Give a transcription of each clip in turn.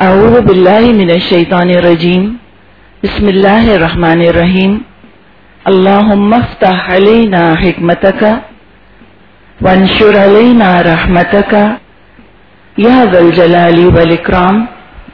اعوذ باللہ من الشیطان الرجیم بسم اللہ الرحمن الرحیم اللہم افتح علینا حکمتک وانشر علینا رحمتک یا ذا الجلال والاکرام۔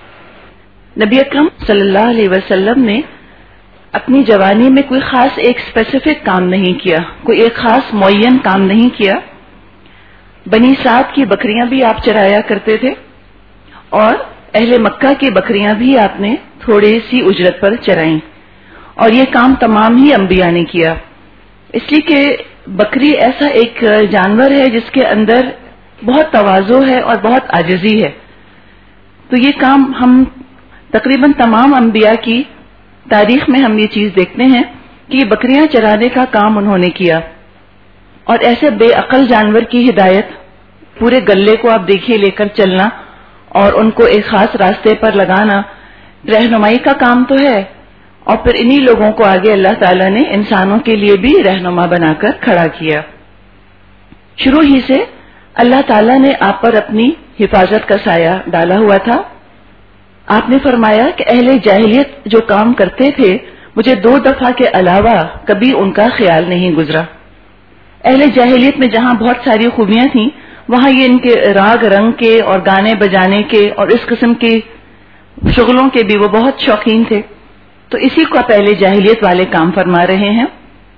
نبی اکرم صلی اللہ علیہ وسلم نے اپنی جوانی میں کوئی خاص ایک اسپیسیفک کام نہیں کیا، کوئی ایک خاص معین کام نہیں کیا۔ بنی سعد کی بکریاں بھی آپ چرایا کرتے تھے اور اہل مکہ کی بکریاں بھی آپ نے تھوڑی سی اجرت پر چرائیں، اور یہ کام تمام ہی انبیاء نے کیا، اس لیے کہ بکری ایسا ایک جانور ہے جس کے اندر بہت تواضع ہے اور بہت عاجزی ہے۔ تو یہ کام ہم تقریباً تمام انبیاء کی تاریخ میں ہم یہ چیز دیکھتے ہیں کہ یہ بکریاں چرانے کا کام انہوں نے کیا، اور ایسے بے عقل جانور کی ہدایت، پورے گلے کو آپ دیکھیے لے کر چلنا اور ان کو ایک خاص راستے پر لگانا رہنمائی کا کام تو ہے، اور پھر انہی لوگوں کو آگے اللہ تعالیٰ نے انسانوں کے لیے بھی رہنما بنا کر کھڑا کیا۔ شروع ہی سے اللہ تعالیٰ نے آپ پر اپنی حفاظت کا سایہ ڈالا ہوا تھا۔ آپ نے فرمایا کہ اہل جاہلیت جو کام کرتے تھے مجھے 2 دفعہ کے علاوہ کبھی ان کا خیال نہیں گزرا۔ اہل جاہلیت میں جہاں بہت ساری خوبیاں تھیں وہاں یہ ان کے راگ رنگ کے اور گانے بجانے کے اور اس قسم کے شغلوں کے بھی وہ بہت شوقین تھے، تو اسی کو پہلے جاہلیت والے کام فرما رہے ہیں۔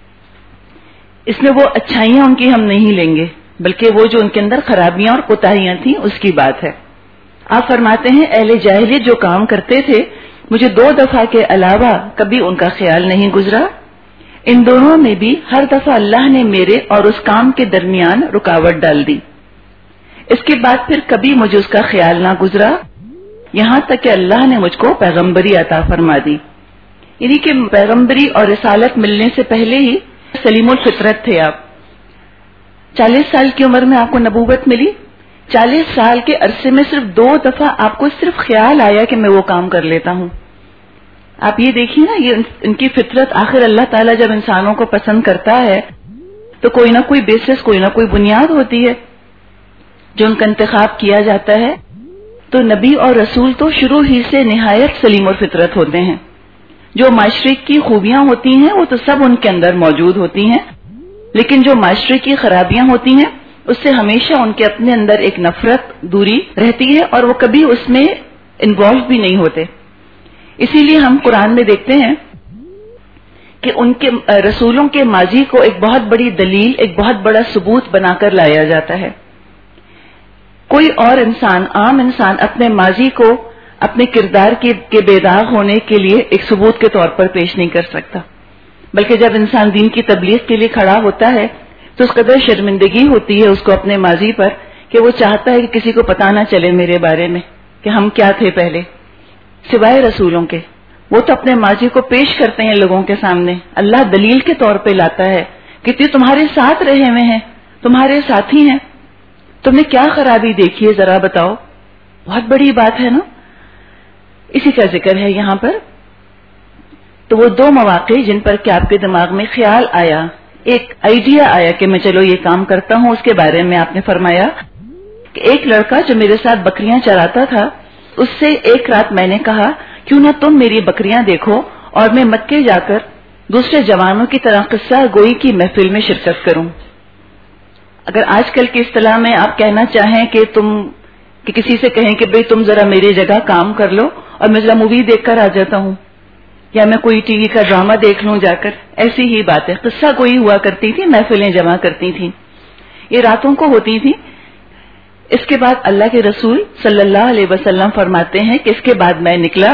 اس میں وہ اچھائیاں ان کی ہم نہیں لیں گے، بلکہ وہ جو ان کے اندر خرابیاں اور کوتاہیاں تھیں اس کی بات ہے۔ آپ فرماتے ہیں اہل جاہلیت جو کام کرتے تھے مجھے 2 دفعہ کے علاوہ کبھی ان کا خیال نہیں گزرا۔ ان دونوں میں بھی ہر دفعہ اللہ نے میرے اور اس کام کے درمیان رکاوٹ ڈال دی۔ اس کے بعد پھر کبھی مجھے اس کا خیال نہ گزرا، یہاں تک کہ اللہ نے مجھ کو پیغمبری عطا فرما دی، یعنی کہ پیغمبری اور رسالت ملنے سے پہلے ہی سلیم الفطرت تھے آپ۔ 40 سال کی عمر میں آپ کو نبوت ملی، 40 سال کے عرصے میں صرف 2 دفعہ آپ کو صرف خیال آیا کہ میں وہ کام کر لیتا ہوں۔ آپ یہ دیکھیے نا، یہ ان کی فطرت، آخر اللہ تعالیٰ جب انسانوں کو پسند کرتا ہے تو کوئی نہ کوئی بیسس، کوئی نہ کوئی بنیاد ہوتی ہے جو ان کا انتخاب کیا جاتا ہے۔ تو نبی اور رسول تو شروع ہی سے نہایت سلیم اور فطرت ہوتے ہیں، جو معاشرے کی خوبیاں ہوتی ہیں وہ تو سب ان کے اندر موجود ہوتی ہیں، لیکن جو معاشرے کی خرابیاں ہوتی ہیں اس سے ہمیشہ ان کے اپنے اندر ایک نفرت، دوری رہتی ہے، اور وہ کبھی اس میں انوالو بھی نہیں ہوتے۔ اسی لیے ہم قرآن میں دیکھتے ہیں کہ ان کے رسولوں کے ماضی کو ایک بہت بڑی دلیل، ایک بہت بڑا ثبوت بنا کر لایا جاتا ہے۔ کوئی اور انسان، عام انسان اپنے ماضی کو اپنے کردار کے بے داغ ہونے کے لیے ایک ثبوت کے طور پر پیش نہیں کر سکتا، بلکہ جب انسان دین کی تبلیغ کے لیے کھڑا ہوتا ہے تو اس قدر شرمندگی ہوتی ہے اس کو اپنے ماضی پر کہ وہ چاہتا ہے کہ کسی کو پتہ نہ چلے میرے بارے میں کہ ہم کیا تھے پہلے، سوائے رسولوں کے۔ وہ تو اپنے ماضی کو پیش کرتے ہیں لوگوں کے سامنے، اللہ دلیل کے طور پہ لاتا ہے کہ یہ تمہارے ساتھ رہے ہوئے ہیں، تمہارے ساتھی ہیں، تم نے کیا خرابی دیکھی ہے ذرا بتاؤ۔ بہت بڑی بات ہے نا، اسی کا ذکر ہے یہاں پر۔ تو وہ 2 مواقع جن پر کہ آپ کے دماغ میں خیال آیا، ایک آئیڈیا آیا کہ میں چلو یہ کام کرتا ہوں، اس کے بارے میں آپ نے فرمایا کہ ایک لڑکا جو میرے ساتھ بکریاں چراتا تھا اس سے ایک رات میں نے کہا کیوں نہ تم میری بکریاں دیکھو اور میں مکے جا کر دوسرے جوانوں کی طرح قصہ گوئی کی محفل میں شرکت کروں۔ اگر آج کل کی اصطلاح میں آپ کہنا چاہیں کہ کسی سے کہیں کہ بھئی تم ذرا میری جگہ کام کر لو اور میں ذرا مووی دیکھ کر آ جاتا ہوں، یا میں کوئی ٹی وی کا ڈرامہ دیکھ لوں جا کر، ایسی ہی بات ہے۔ قصہ گوئی ہوا کرتی تھی، محفلیں جمع کرتی تھیں، یہ راتوں کو ہوتی تھی۔ اس کے بعد اللہ کے رسول صلی اللہ علیہ وسلم فرماتے ہیں کہ اس کے بعد میں نکلا،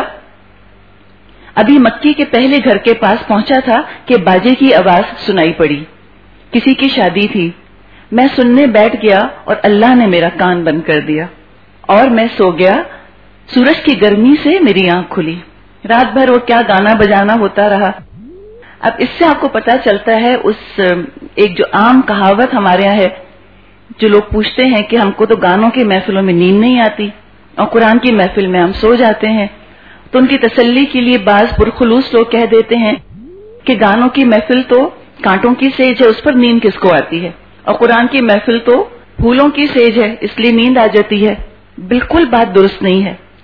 ابھی مکی کے پہلے گھر کے پاس پہنچا تھا کہ باجے کی آواز سنائی پڑی، کسی کی شادی تھی۔ میں سننے بیٹھ گیا اور اللہ نے میرا کان بند کر دیا اور میں سو گیا۔ سورج کی گرمی سے میری آنکھ کھلی، رات بھر وہ کیا گانا بجانا ہوتا رہا۔ اب اس سے آپ کو پتا چلتا ہے اس ایک جو عام کہاوت ہمارے یہاں ہے، جو لوگ پوچھتے ہیں کہ ہم کو تو گانوں کی محفلوں میں نیند نہیں آتی اور قرآن کی محفل میں ہم سو جاتے ہیں، تو ان کی تسلی کے لیے بعض پرخلوص لوگ کہہ دیتے ہیں کہ گانوں کی محفل تو کانٹوں کی سیج ہے، اس پر نیند کس کو آتی ہے، اور قرآن کی محفل تو پھولوں کی سیج ہے اس لیے نیند آ جاتی ہے۔ بالکل بات درست نہیں ہے۔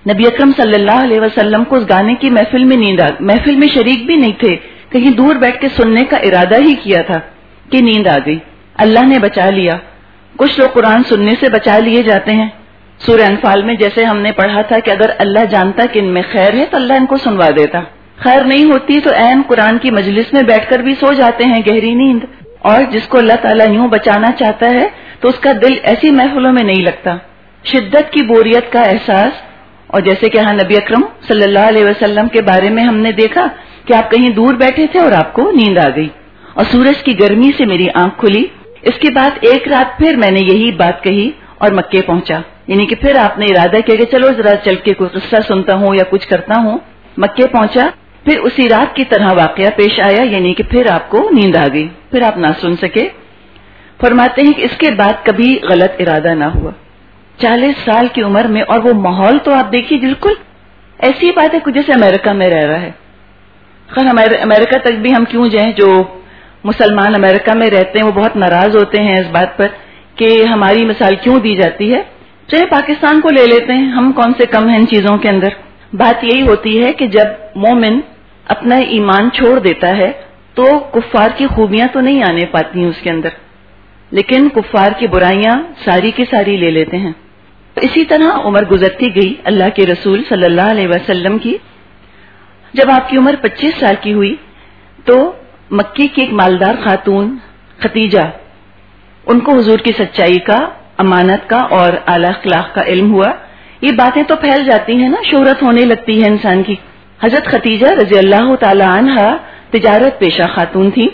نبی اکرم صلی اللہ علیہ وسلم کو اس گانے کی محفل میں نیند محفل میں شریک بھی نہیں تھے، کہیں دور بیٹھ کے سننے کا ارادہ ہی کیا تھا کہ نیند آ گئی، اللہ نے بچا لیا۔ کچھ لوگ قرآن سننے سے بچا لیے جاتے ہیں۔ سورہ انفال میں جیسے ہم نے پڑھا تھا کہ اگر اللہ جانتا کہ ان میں خیر ہے تو اللہ ان کو سنوا دیتا، خیر نہیں ہوتی تو عین قرآن کی مجلس میں بیٹھ کر بھی سو جاتے ہیں گہری نیند۔ اور جس کو اللہ تعالیٰ یوں بچانا چاہتا ہے تو اس کا دل ایسی محفلوں میں نہیں لگتا، شدت کی بوریت کا احساس۔ اور جیسے کہ ہاں نبی اکرم صلی اللہ علیہ وسلم کے بارے میں ہم نے دیکھا کہ آپ کہیں دور بیٹھے تھے اور آپ کو نیند آ گئی اور سورج کی گرمی سے میری آنکھ کھلی۔ اس کے بعد ایک رات پھر میں نے یہی بات کہی اور مکے پہنچا، یعنی کہ پھر آپ نے ارادہ کیا کہ چلو ذرا چل کے کوئی قصہ سنتا ہوں یا کچھ کرتا ہوں۔ مکے پہنچا، پھر اسی رات کی طرح واقعہ پیش آیا، یعنی کہ پھر آپ کو نیند آ گئی، پھر آپ نہ سن سکے۔ فرماتے ہیں کہ اس کے بعد کبھی غلط ارادہ نہ ہوا 40 سال کی عمر میں، اور وہ ماحول تو آپ دیکھیے بالکل ایسی بات ہے کچھ جیسے امریکہ میں رہ رہا ہے۔ خیر امریکہ تک بھی ہم کیوں جائیں، جو مسلمان امریکہ میں رہتے ہیں وہ بہت ناراض ہوتے ہیں اس بات پر کہ ہماری مثال کیوں دی جاتی ہے۔ چاہے پاکستان کو لے لیتے ہیں، ہم کون سے کم ہیں ان چیزوں کے اندر۔ بات یہی ہوتی ہے کہ جب مومن اپنا ایمان چھوڑ دیتا ہے تو کفار کی خوبیاں تو نہیں آنے پاتی اس کے اندر، لیکن کفار کی برائیاں ساری کی ساری لے لیتے ہیں۔ اسی طرح عمر گزرتی گئی اللہ کے رسول صلی اللہ علیہ وسلم کی۔ جب آپ کی عمر 25 سال کی ہوئی تو مکی کی ایک مالدار خاتون ختیجہ، ان کو حضور کی سچائی کا، امانت کا اور اعلی اخلاق کا علم ہوا۔ یہ باتیں تو پھیل جاتی ہیں نا، شہرت ہونے لگتی ہے انسان کی۔ حضرت ختیجہ رضی اللہ تعالی عنہ تجارت پیشہ خاتون تھی۔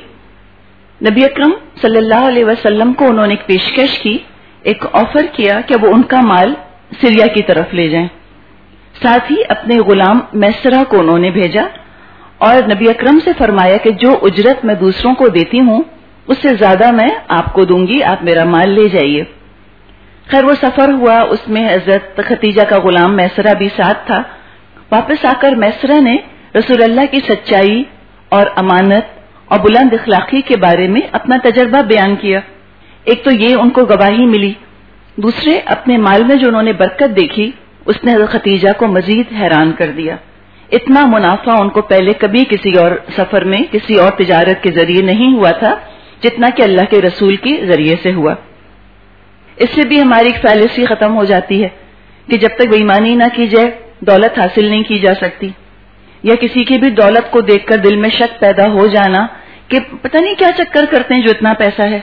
نبی اکرم صلی اللہ علیہ وسلم کو انہوں نے ایک پیشکش کی، ایک آفر کیا کہ وہ ان کا مال سریا کی طرف لے جائیں۔ ساتھ ہی اپنے غلام میسرہ کو انہوں نے بھیجا اور نبی اکرم سے فرمایا کہ جو اجرت میں دوسروں کو دیتی ہوں اس سے زیادہ میں آپ کو دوں گی، آپ میرا مال لے جائیے۔ خیر وہ سفر ہوا، اس میں حضرت ختیجہ کا غلام میسرہ بھی ساتھ تھا۔ واپس آ کر میسرہ نے رسول اللہ کی سچائی اور امانت اور بلند اخلاقی کے بارے میں اپنا تجربہ بیان کیا۔ ایک تو یہ ان کو گواہی ملی، دوسرے اپنے مال میں جو انہوں نے برکت دیکھی اس نے حضرت ختیجہ کو مزید حیران کر دیا۔ اتنا منافع ان کو پہلے کبھی کسی اور سفر میں کسی اور تجارت کے ذریعے نہیں ہوا تھا جتنا کہ اللہ کے رسول کے ذریعے سے ہوا۔ اس سے بھی ہماری ایک فیلسی ختم ہو جاتی ہے کہ جب تک بے ایمانی نہ کی جائے دولت حاصل نہیں کی جا سکتی، یا کسی کی بھی دولت کو دیکھ کر دل میں شک پیدا ہو جانا کہ پتہ نہیں کیا چکر کرتے ہیں جو اتنا پیسہ ہے،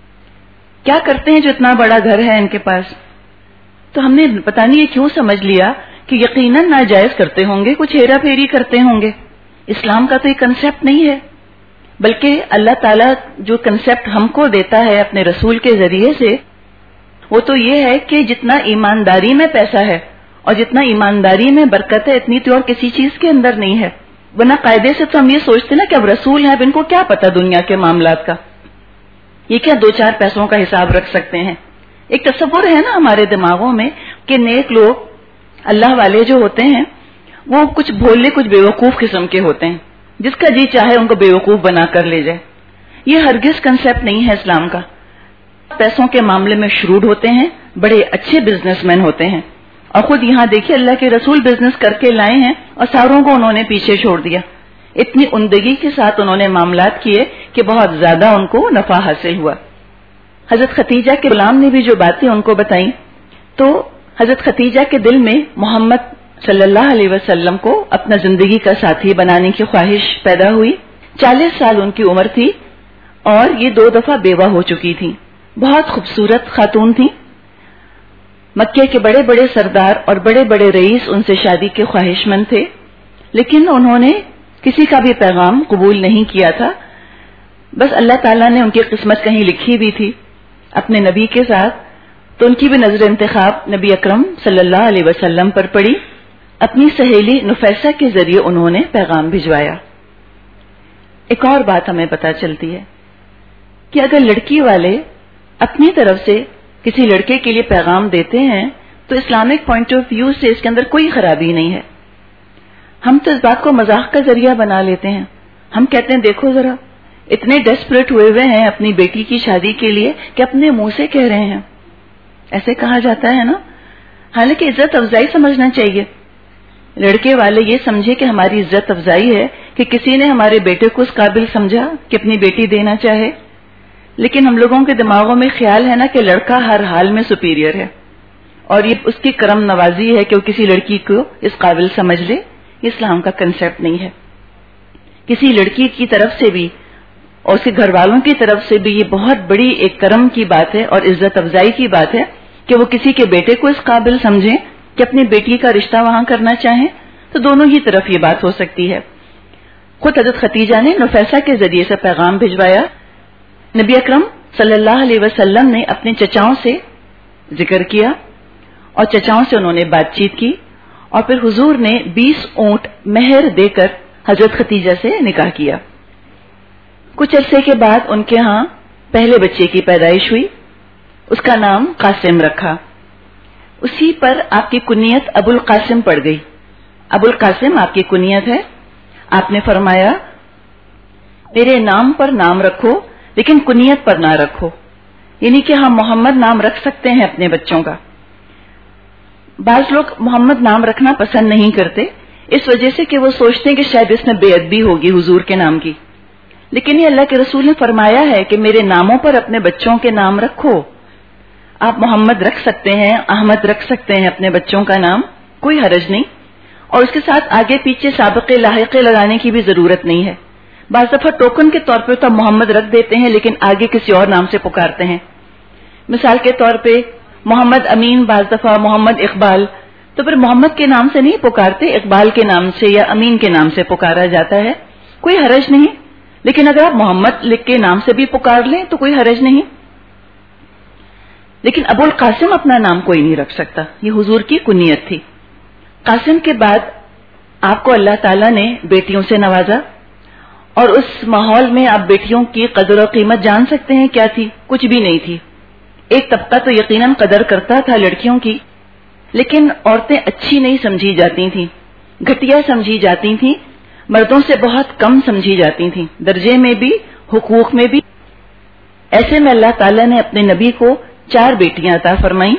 کیا کرتے ہیں جو اتنا بڑا گھر ہے ان کے پاس۔ تو ہم نے پتہ نہیں یہ کیوں سمجھ لیا کہ یقیناً ناجائز کرتے ہوں گے، کچھ ہیرا پھیری کرتے ہوں گے۔ اسلام کا تو یہ کنسیپٹ نہیں ہے، بلکہ اللہ تعالیٰ جو کنسیپٹ ہم کو دیتا ہے اپنے رسول کے ذریعے سے وہ تو یہ ہے کہ جتنا ایمانداری میں پیسہ ہے اور جتنا ایمانداری میں برکت ہے اتنی تو اور کسی چیز کے اندر نہیں ہے۔ ورنہ قاعدے سے تو ہم یہ سوچتے نا کہ اب رسول ہیں، اب ان کو کیا پتا دنیا کے معاملات کا، یہ کیا 2-4 پیسوں کا حساب رکھ سکتے ہیں۔ ایک تصور ہے نا ہمارے دماغوں میں کہ نیک لوگ اللہ والے جو ہوتے ہیں وہ کچھ بھولے کچھ بیوقوف قسم کے ہوتے ہیں، جس کا جی چاہے ان کو بیوقوف بنا کر لے جائے۔ یہ ہرگز کنسیپٹ نہیں ہے اسلام کا۔ پیسوں کے معاملے میں شروڈ ہوتے ہیں، بڑے اچھے بزنس مین ہوتے ہیں، اور خود یہاں دیکھیے اللہ کے رسول بزنس کر کے لائے ہیں اور ساروں کو انہوں نے پیچھے چھوڑ دیا۔ اتنی عمدگی کے ساتھ انہوں نے معاملات کیے کہ بہت زیادہ ان کو نفع حاصل ہوا۔ حضرت ختیجہ کے غلام نے بھی جو باتیں ان کو بتائیں تو حضرت ختیجہ کے دل میں محمد صلی اللہ علیہ وسلم کو اپنا زندگی کا ساتھی بنانے کی خواہش پیدا ہوئی۔ 40 سال ان کی عمر تھی اور یہ 2 دفعہ بیوہ ہو چکی تھی، بہت خوبصورت خاتون تھی۔ مکے کے بڑے بڑے سردار اور بڑے بڑے رئیس ان سے شادی کے خواہش مند تھے، لیکن انہوں نے کسی کا بھی پیغام قبول نہیں کیا تھا۔ بس اللہ تعالیٰ نے ان کی قسمت کہیں لکھی بھی تھی اپنے نبی کے ساتھ، تو ان کی بھی نظر انتخاب نبی اکرم صلی اللہ علیہ وسلم پر پڑی۔ اپنی سہیلی نفیسہ کے ذریعے انہوں نے پیغام بھجوایا۔ ایک اور بات ہمیں پتہ چلتی ہے کہ اگر لڑکی والے اپنی طرف سے کسی لڑکے کے لیے پیغام دیتے ہیں تو اسلامک پوائنٹ آف ویو سے اس کے اندر کوئی خرابی نہیں ہے۔ ہم تو اس بات کو مذاق کا ذریعہ بنا لیتے ہیں، ہم کہتے ہیں دیکھو ذرا اتنے ڈیسپریٹ ہوئے ہیں اپنی بیٹی کی شادی کے لیے کہ اپنے منہ سے کہہ رہے ہیں، ایسے کہا جاتا ہے نا۔ حالانکہ عزت افزائی سمجھنا چاہیے لڑکے والے یہ سمجھے کہ ہماری عزت افزائی ہے کہ کسی نے ہمارے بیٹے کو اس قابل سمجھا کہ اپنی بیٹی دینا چاہے، لیکن ہم لوگوں کے دماغوں میں خیال ہے نا کہ لڑکا ہر حال میں سپیریئر ہے، اور یہ اس کی کرم نوازی ہے کہ وہ کسی لڑکی کو اس قابل سمجھ لے. اسلام کا کنسیپٹ نہیں ہے. کسی لڑکی کی طرف سے بھی اور اس کے گھر والوں کی طرف سے بھی یہ بہت بڑی ایک کرم کی بات ہے اور عزت افزائی کی بات ہے کہ وہ کسی کے بیٹے کو اس قابل سمجھیں کہ اپنی بیٹی کا رشتہ وہاں کرنا چاہیں، تو دونوں ہی طرف یہ بات ہو سکتی ہے. خود حضرت خدیجہ نے نفیسہ کے ذریعے سے پیغام بھجوایا. نبی اکرم صلی اللہ علیہ وسلم نے اپنے چچاؤں سے ذکر کیا اور چچاؤں سے انہوں نے بات چیت کی، اور پھر حضور نے 20 اونٹ مہر دے کر حضرت خدیجہ سے نکاح کیا. کچھ عرصے کے بعد ان کے ہاں پہلے بچے کی پیدائش ہوئی. اس کا نام قاسم رکھا. اسی پر آپ کی کنیت ابو القاسم پڑ گئی. ابو القاسم آپ کی کنیت ہے. آپ نے فرمایا میرے نام پر نام رکھو لیکن کنیت پر نہ رکھو، یعنی کہ ہم محمد نام رکھ سکتے ہیں اپنے بچوں کا. بعض لوگ محمد نام رکھنا پسند نہیں کرتے اس وجہ سے کہ وہ سوچتے ہیں کہ شاید اس میں بے ادبی ہوگی حضور کے نام کی، لیکن یہ اللہ کے رسول نے فرمایا ہے کہ میرے ناموں پر اپنے بچوں کے نام رکھو. آپ محمد رکھ سکتے ہیں، احمد رکھ سکتے ہیں اپنے بچوں کا نام، کوئی حرج نہیں، اور اس کے ساتھ آگے پیچھے سابقے لاحقے لگانے کی بھی ضرورت نہیں ہے. بعض دفعہ ٹوکن کے طور پہ تو محمد رکھ دیتے ہیں لیکن آگے کسی اور نام سے پکارتے ہیں. مثال کے طور پہ محمد امین، بعض دفعہ محمد اقبال، تو پھر محمد کے نام سے نہیں پکارتے، اقبال کے نام سے یا امین کے نام سے پکارا جاتا ہے. کوئی حرج نہیں، لیکن اگر آپ محمد لکھ کے نام سے بھی پکار لیں تو کوئی حرج نہیں. لیکن ابو القاسم اپنا نام کوئی نہیں رکھ سکتا، یہ حضور کی کنیت تھی. قاسم کے بعد آپ کو اللہ تعالیٰ نے بیٹیوں سے نوازا، اور اس ماحول میں آپ بیٹیوں کی قدر و قیمت جان سکتے ہیں کیا تھی؟ کچھ بھی نہیں تھی. ایک طبقہ تو یقیناً قدر کرتا تھا لڑکیوں کی، لیکن عورتیں اچھی نہیں سمجھی جاتی تھیں، گھٹیا سمجھی جاتی تھیں، مردوں سے بہت کم سمجھی جاتی تھیں، درجے میں بھی حقوق میں بھی. ایسے میں اللہ تعالیٰ نے اپنے نبی کو 4 بیٹیاں عطا فرمائیں،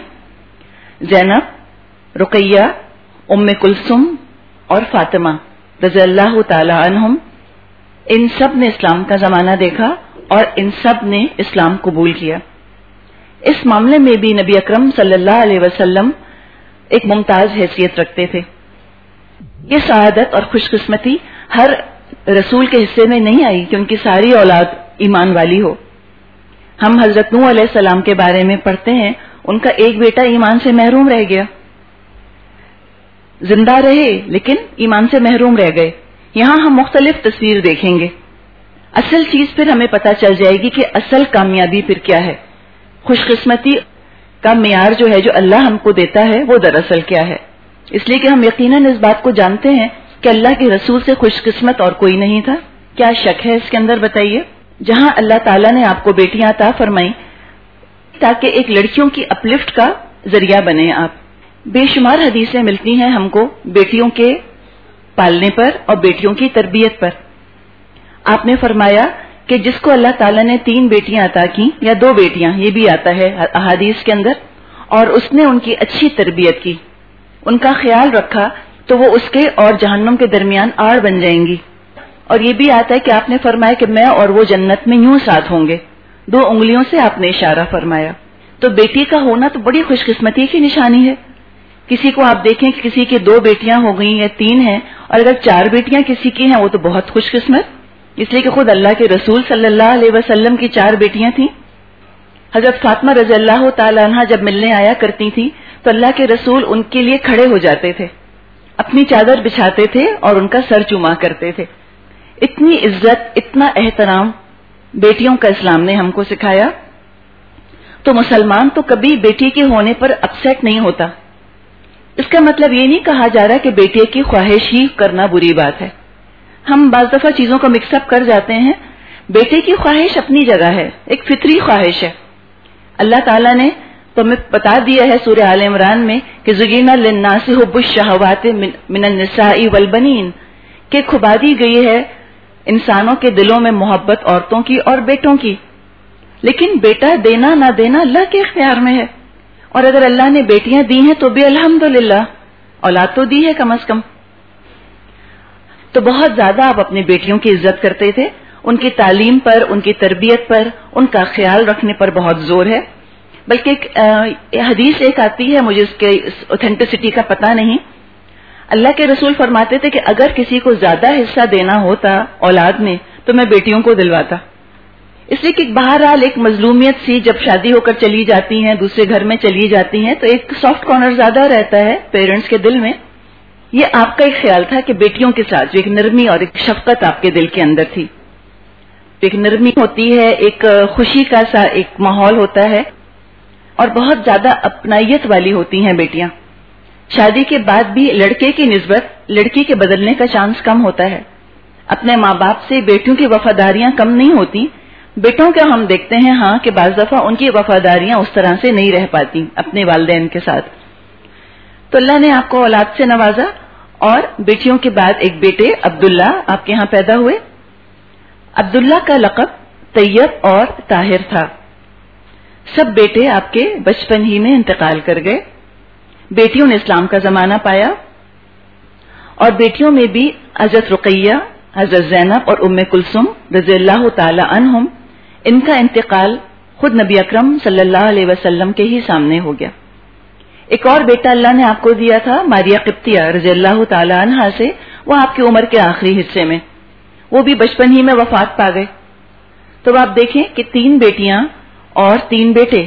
زینب، رقیہ، ام کلثوم اور فاطمہ رضی اللہ تعالی عنہم. ان سب نے اسلام کا زمانہ دیکھا اور ان سب نے اسلام قبول کیا. اس معاملے میں بھی نبی اکرم صلی اللہ علیہ وسلم ایک ممتاز حیثیت رکھتے تھے. یہ سعادت اور خوش قسمتی ہر رسول کے حصے میں نہیں آئی کہ ان کی ساری اولاد ایمان والی ہو. ہم حضرت نوح علیہ السلام کے بارے میں پڑھتے ہیں، ان کا ایک بیٹا ایمان سے محروم رہ گیا. زندہ رہے لیکن ایمان سے محروم رہ گئے. یہاں ہم مختلف تصویر دیکھیں گے. اصل چیز پھر ہمیں پتہ چل جائے گی کہ اصل کامیابی پھر کیا ہے، خوش قسمتی کا معیار جو ہے جو اللہ ہم کو دیتا ہے وہ دراصل کیا ہے. اس لیے کہ ہم یقیناً اس بات کو جانتے ہیں کہ اللہ کے رسول سے خوش قسمت اور کوئی نہیں تھا. کیا شک ہے اس کے اندر؟ بتائیے. جہاں اللہ تعالیٰ نے آپ کو بیٹیاں عطا فرمائیں تاکہ ایک لڑکیوں کی اپلفٹ کا ذریعہ بنے آپ. بے شمار حدیثیں ملتی ہیں ہم کو بیٹیوں کے پالنے پر اور بیٹیوں کی تربیت پر. آپ نے فرمایا کہ جس کو اللہ تعالیٰ نے 3 بیٹیاں عطا کی یا 2 بیٹیاں، یہ بھی آتا ہے احادیث کے اندر، اور اس نے ان کی اچھی تربیت کی، ان کا خیال رکھا، تو وہ اس کے اور جہنم کے درمیان آڑ بن جائیں گی. اور یہ بھی آتا ہے کہ آپ نے فرمایا کہ میں اور وہ جنت میں یوں ساتھ ہوں گے. 2 انگلیوں سے آپ نے اشارہ فرمایا. تو بیٹی کا ہونا تو بڑی خوش قسمتی کی نشانی ہے. کسی کو آپ دیکھیں کہ کسی کی 2 بیٹیاں ہو گئی یا 3 ہیں، اور اگر 4 بیٹیاں کسی کی ہیں وہ تو بہت خوش قسمت، اس لیے کہ خود اللہ کے رسول صلی اللہ علیہ وسلم کی 4 بیٹیاں تھیں. حضرت فاطمہ رضی اللہ تعالی عنہا جب ملنے آیا کرتی تھی تو اللہ کے رسول ان کے لیے کھڑے ہو جاتے تھے، اپنی چادر بچھاتے تھے اور ان کا سر چوما کرتے تھے. اتنی عزت، اتنا احترام بیٹیوں کا اسلام نے ہم کو سکھایا. تو مسلمان تو کبھی بیٹی کے ہونے پر اپسیٹ نہیں ہوتا. اس کا مطلب یہ نہیں کہا جا رہا کہ بیٹے کی خواہش ہی کرنا بری بات ہے. ہم بعض دفعہ چیزوں کو مکس اپ کر جاتے ہیں. بیٹے کی خواہش اپنی جگہ ہے، ایک فطری خواہش ہے. اللہ تعالیٰ نے تو ہمیں بتا دیا ہے سورہ آل عمران میں کہ زُيِّنَ لِلنَّاسِ حُبُّ الشَّهَوَاتِ مِنَ النِّسَاءِ وَالْبَنِينَ، کہ کھبا دی گئی ہے انسانوں کے دلوں میں محبت عورتوں کی اور بیٹوں کی. لیکن بیٹا دینا نہ دینا اللہ کے اختیار میں ہے، اور اگر اللہ نے بیٹیاں دی ہیں تو بھی الحمدللہ، اولاد تو دی ہے کم از کم. تو بہت زیادہ آپ اپنی بیٹیوں کی عزت کرتے تھے، ان کی تعلیم پر، ان کی تربیت پر، ان کا خیال رکھنے پر بہت زور ہے. بلکہ ایک حدیث ایک آتی ہے، مجھے اس کے اوتھینٹسٹی کا پتہ نہیں. اللہ کے رسول فرماتے تھے کہ اگر کسی کو زیادہ حصہ دینا ہوتا اولاد میں تو میں بیٹیوں کو دلواتا. اس لیے کہ بہرحال ایک مظلومیت سی جب شادی ہو کر چلی جاتی ہیں، دوسرے گھر میں چلی جاتی ہیں، تو ایک سافٹ کارنر زیادہ رہتا ہے پیرنٹس کے دل میں. یہ آپ کا ایک خیال تھا کہ بیٹیوں کے ساتھ جو ایک نرمی اور ایک شفقت آپ کے دل کے اندر تھی، ایک نرمی ہوتی ہے، ایک خوشی کا سا ایک ماحول ہوتا ہے، اور بہت زیادہ اپنائیت والی ہوتی ہیں بیٹیاں. شادی کے بعد بھی لڑکے کی نسبت لڑکی کے بدلنے کا چانس کم ہوتا ہے. اپنے ماں باپ سے بیٹیوں کی وفاداریاں کم نہیں ہوتی. بیٹوں کا ہم دیکھتے ہیں ہاں کہ بعض دفعہ ان کی وفاداریاں اس طرح سے نہیں رہ پاتی اپنے والدین کے ساتھ. تو اللہ نے آپ کو اولاد سے نوازا، اور بیٹیوں کے بعد ایک بیٹے عبداللہ آپ کے ہاں پیدا ہوئے. عبداللہ کا لقب طیب اور طاہر تھا. سب بیٹے آپ کے بچپن ہی میں انتقال کر گئے. بیٹیوں نے اسلام کا زمانہ پایا، اور بیٹیوں میں بھی حضرت رقیہ، حضرت زینب اور ام کلثوم رضی اللہ تعالی عنہم، ان کا انتقال خود نبی اکرم صلی اللہ علیہ وسلم کے ہی سامنے ہو گیا. ایک اور بیٹا اللہ نے آپ کو دیا تھا ماریہ قبطیہ رضی اللہ تعالی عنہا سے، وہ آپ کی عمر کے آخری حصے میں، وہ بھی بچپن ہی میں وفات پا گئے. تو آپ دیکھیں کہ 3 بیٹیاں اور 3 بیٹے،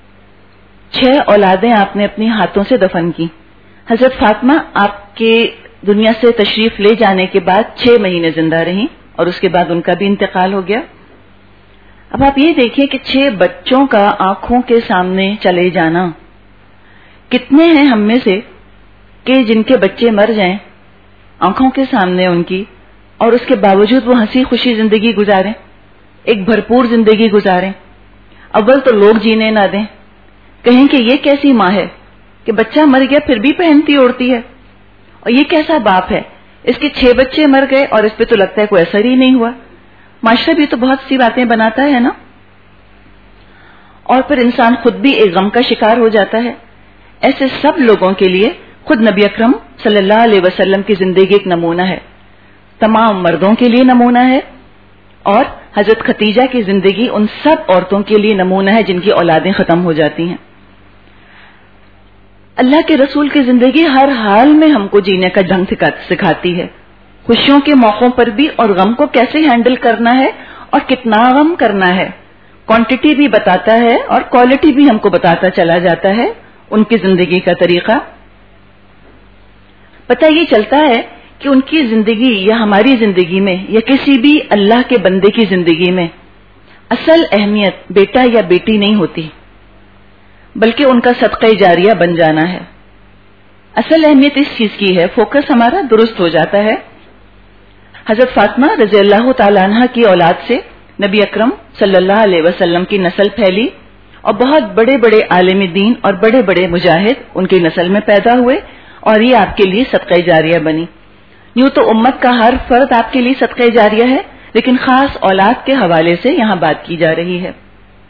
6 اولادیں آپ نے اپنی ہاتھوں سے دفن کی. حضرت فاطمہ آپ کے دنیا سے تشریف لے جانے کے بعد 6 مہینے زندہ رہیں، اور اس کے بعد ان کا بھی انتقال ہو گیا. اب آپ یہ دیکھیں کہ 6 بچوں کا آنکھوں کے سامنے چلے جانا. کتنے ہیں ہم میں سے کہ جن کے بچے مر جائیں آنکھوں کے سامنے ان کی، اور اس کے باوجود وہ ہنسی خوشی زندگی گزاریں، ایک بھرپور زندگی گزاریں. اول تو لوگ جینے نہ دیں، کہیں کہ یہ کیسی ماں ہے کہ بچہ مر گیا پھر بھی پہنتی اوڑھتی ہے، اور یہ کیسا باپ ہے اس کے 6 بچے مر گئے اور اس پہ تو لگتا ہے کوئی اثر ہی نہیں ہوا. معاشرہ بھی تو بہت سی باتیں بناتا ہے نا. اور پھر انسان خود بھی ایک غم کا شکار ہو جاتا ہے. ایسے سب لوگوں کے لیے خود نبی اکرم صلی اللہ علیہ وسلم کی زندگی ایک نمونہ ہے، تمام مردوں کے لیے نمونہ ہے، اور حضرت خدیجہ کی زندگی ان سب عورتوں کے لیے نمونہ ہے جن کی اولادیں ختم ہو جاتی ہیں. اللہ کے رسول کی زندگی ہر حال میں ہم کو جینے کا ڈھنگ سکھاتی ہے، خوشیوں کے موقعوں پر بھی، اور غم کو کیسے ہینڈل کرنا ہے اور کتنا غم کرنا ہے. کوانٹٹی بھی بتاتا ہے اور کوالٹی بھی ہم کو بتاتا چلا جاتا ہے ان کی زندگی کا طریقہ. پتہ یہ چلتا ہے کہ ان کی زندگی یا ہماری زندگی میں یا کسی بھی اللہ کے بندے کی زندگی میں اصل اہمیت بیٹا یا بیٹی نہیں ہوتی، بلکہ ان کا صدقہ جاریہ بن جانا ہے. اصل اہمیت اس چیز کی ہے، فوکس ہمارا درست ہو جاتا ہے. حضرت فاطمہ رضی اللہ تعالی عنہ کی اولاد سے نبی اکرم صلی اللہ علیہ وسلم کی نسل پھیلی، اور بہت بڑے بڑے عالم دین اور بڑے بڑے مجاہد ان کی نسل میں پیدا ہوئے، اور یہ آپ کے لیے صدقہ جاریہ بنی. یوں تو امت کا ہر فرد آپ کے لیے صدقہ جاریہ ہے، لیکن خاص اولاد کے حوالے سے یہاں بات کی جا رہی ہے.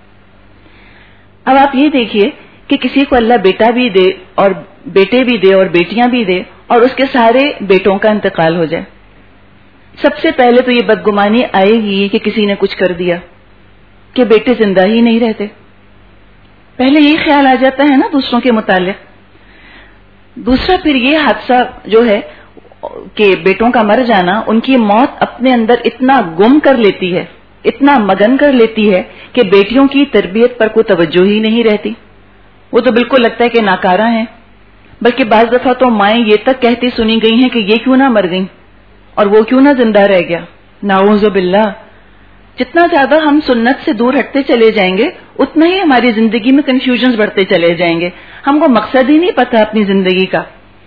اب آپ یہ دیکھیے کہ کسی کو اللہ بیٹا بھی دے اور بیٹے بھی دے اور بیٹیاں بھی دے، اور اس کے سارے بیٹوں کا انتقال ہو جائے. سب سے پہلے تو یہ بدگمانی آئے گی کہ کسی نے کچھ کر دیا کہ بیٹے زندہ ہی نہیں رہتے. پہلے یہی خیال آ جاتا ہے نا دوسروں کے متعلق. دوسرا پھر یہ حادثہ جو ہے کہ بیٹوں کا مر جانا، ان کی موت اپنے اندر اتنا گم کر لیتی ہے، اتنا مگن کر لیتی ہے کہ بیٹیوں کی تربیت پر کوئی توجہ ہی نہیں رہتی. وہ تو بالکل لگتا ہے کہ ناکارہ ہیں. بلکہ بعض دفعہ تو مائیں یہ تک کہتی سنی گئی ہیں کہ یہ کیوں نہ مر گئیں اور وہ کیوں نہ زندہ رہ گیا. نعوذ باللہ. جتنا زیادہ ہم سنت سے دور ہٹتے چلے جائیں گے اتنا ہی ہماری زندگی میں کنفیوژنز بڑھتے چلے جائیں گے. ہم کو مقصد ہی نہیں پتا اپنی زندگی کا.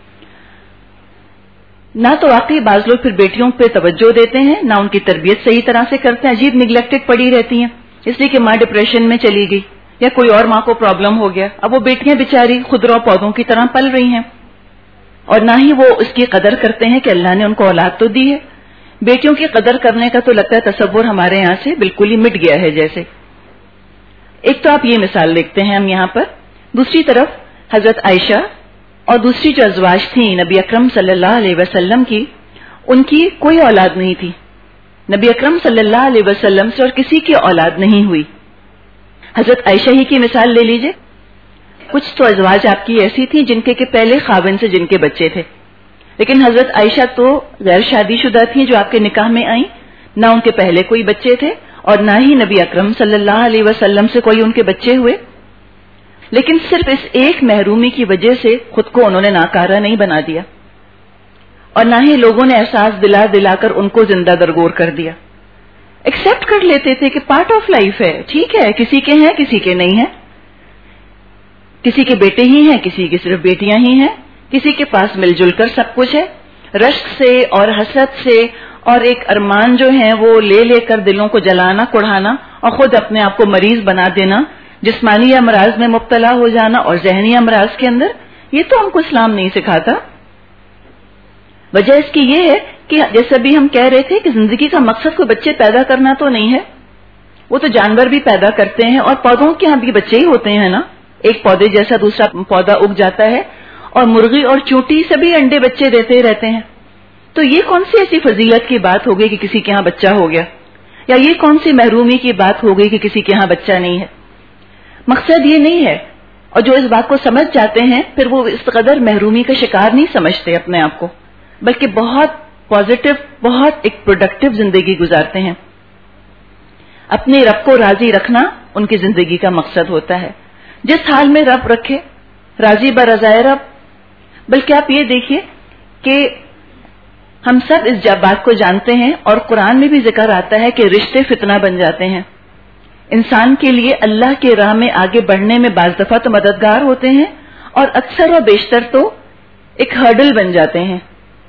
نہ تو واقعی بعض لوگ پھر بیٹیوں پہ توجہ دیتے ہیں، نہ ان کی تربیت صحیح طرح سے کرتے ہیں، عجیب نگلیکٹڈ پڑی رہتی ہیں اس لیے کہ ماں ڈپریشن میں چلی گئی یا کوئی اور ماں کو پرابلم ہو گیا. اب وہ بیٹیاں بیچاری خضرا پودوں کی طرح پل رہی ہیں، اور نہ ہی وہ اس کی قدر کرتے ہیں کہ اللہ نے ان کو اولاد تو دی ہے. بیٹیوں کی قدر کرنے کا تو لگتا ہے تصور ہمارے یہاں سے بالکل ہی مٹ گیا ہے جیسے. ایک تو آپ یہ مثال دیکھتے ہیں ہم یہاں پر. دوسری طرف حضرت عائشہ اور دوسری جو ازواج تھیں نبی اکرم صلی اللہ علیہ وسلم کی، ان کی کوئی اولاد نہیں تھی، نبی اکرم صلی اللہ علیہ وسلم سے اور کسی کی اولاد نہیں ہوئی۔ حضرت عائشہ ہی کی مثال لے لیجئے، کچھ تو ازواج آپ کی ایسی تھیں جن کے پہلے خاوند سے جن کے بچے تھے، لیکن حضرت عائشہ تو غیر شادی شدہ تھیں جو آپ کے نکاح میں آئیں، نہ ان کے پہلے کوئی بچے تھے اور نہ ہی نبی اکرم صلی اللہ علیہ وسلم سے کوئی ان کے بچے ہوئے، لیکن صرف اس ایک محرومی کی وجہ سے خود کو انہوں نے ناکارہ نہیں بنا دیا، اور نہ ہی لوگوں نے احساس دلا دلا کر ان کو زندہ درگور کر دیا۔ ایکسپٹ کر لیتے تھے کہ پارٹ آف لائف ہے، ٹھیک ہے، کسی کے ہیں کسی کے نہیں ہیں، کسی کے بیٹے ہی ہیں کسی کی صرف بیٹیاں ہی ہیں، کسی کے پاس مل جل کر سب کچھ ہے۔ رشک سے اور حسد سے اور ایک ارمان جو ہیں وہ لے لے کر دلوں کو جلانا کڑھانا اور خود اپنے آپ کو مریض بنا دینا، جسمانی امراض میں مبتلا ہو جانا اور ذہنی امراض کے اندر، یہ تو ہم کو اسلام نہیں سکھاتا۔ وجہ اس کی یہ ہے کہ جیسے بھی ہم کہہ رہے تھے کہ زندگی کا مقصد کوئی بچے پیدا کرنا تو نہیں ہے، وہ تو جانور بھی پیدا کرتے ہیں اور پودوں کے ہاں بھی بچے ہی ہوتے ہیں نا، ایک پودے جیسا دوسرا پودا اگ جاتا ہے، اور مرغی اور چونٹی سے بھی انڈے بچے دیتے رہتے ہیں۔ تو یہ کون سی ایسی فضیلت کی بات ہو گئی کہ کسی کے ہاں بچہ ہو گیا، یا یہ کون سی محرومی کی بات ہو گئی کہ کسی کے ہاں بچہ نہیں ہے؟ مقصد یہ نہیں ہے، اور جو اس بات کو سمجھ جاتے ہیں پھر وہ اس قدر محرومی کا شکار نہیں سمجھتے اپنے آپ کو، بلکہ بہت پازیٹو، بہت ایک پروڈکٹیو زندگی گزارتے ہیں۔ اپنے رب کو راضی رکھنا ان کی زندگی کا مقصد ہوتا ہے، جس حال میں رب رکھے، راضی برضائے رب۔ بلکہ آپ یہ دیکھیے کہ ہم سب اس بات کو جانتے ہیں، اور قرآن میں بھی ذکر آتا ہے کہ رشتے فتنہ بن جاتے ہیں، انسان کے لیے اللہ کے راہ میں آگے بڑھنے میں بعض دفعہ تو مددگار ہوتے ہیں، اور اکثر و بیشتر تو ایک ہرڈل بن جاتے ہیں۔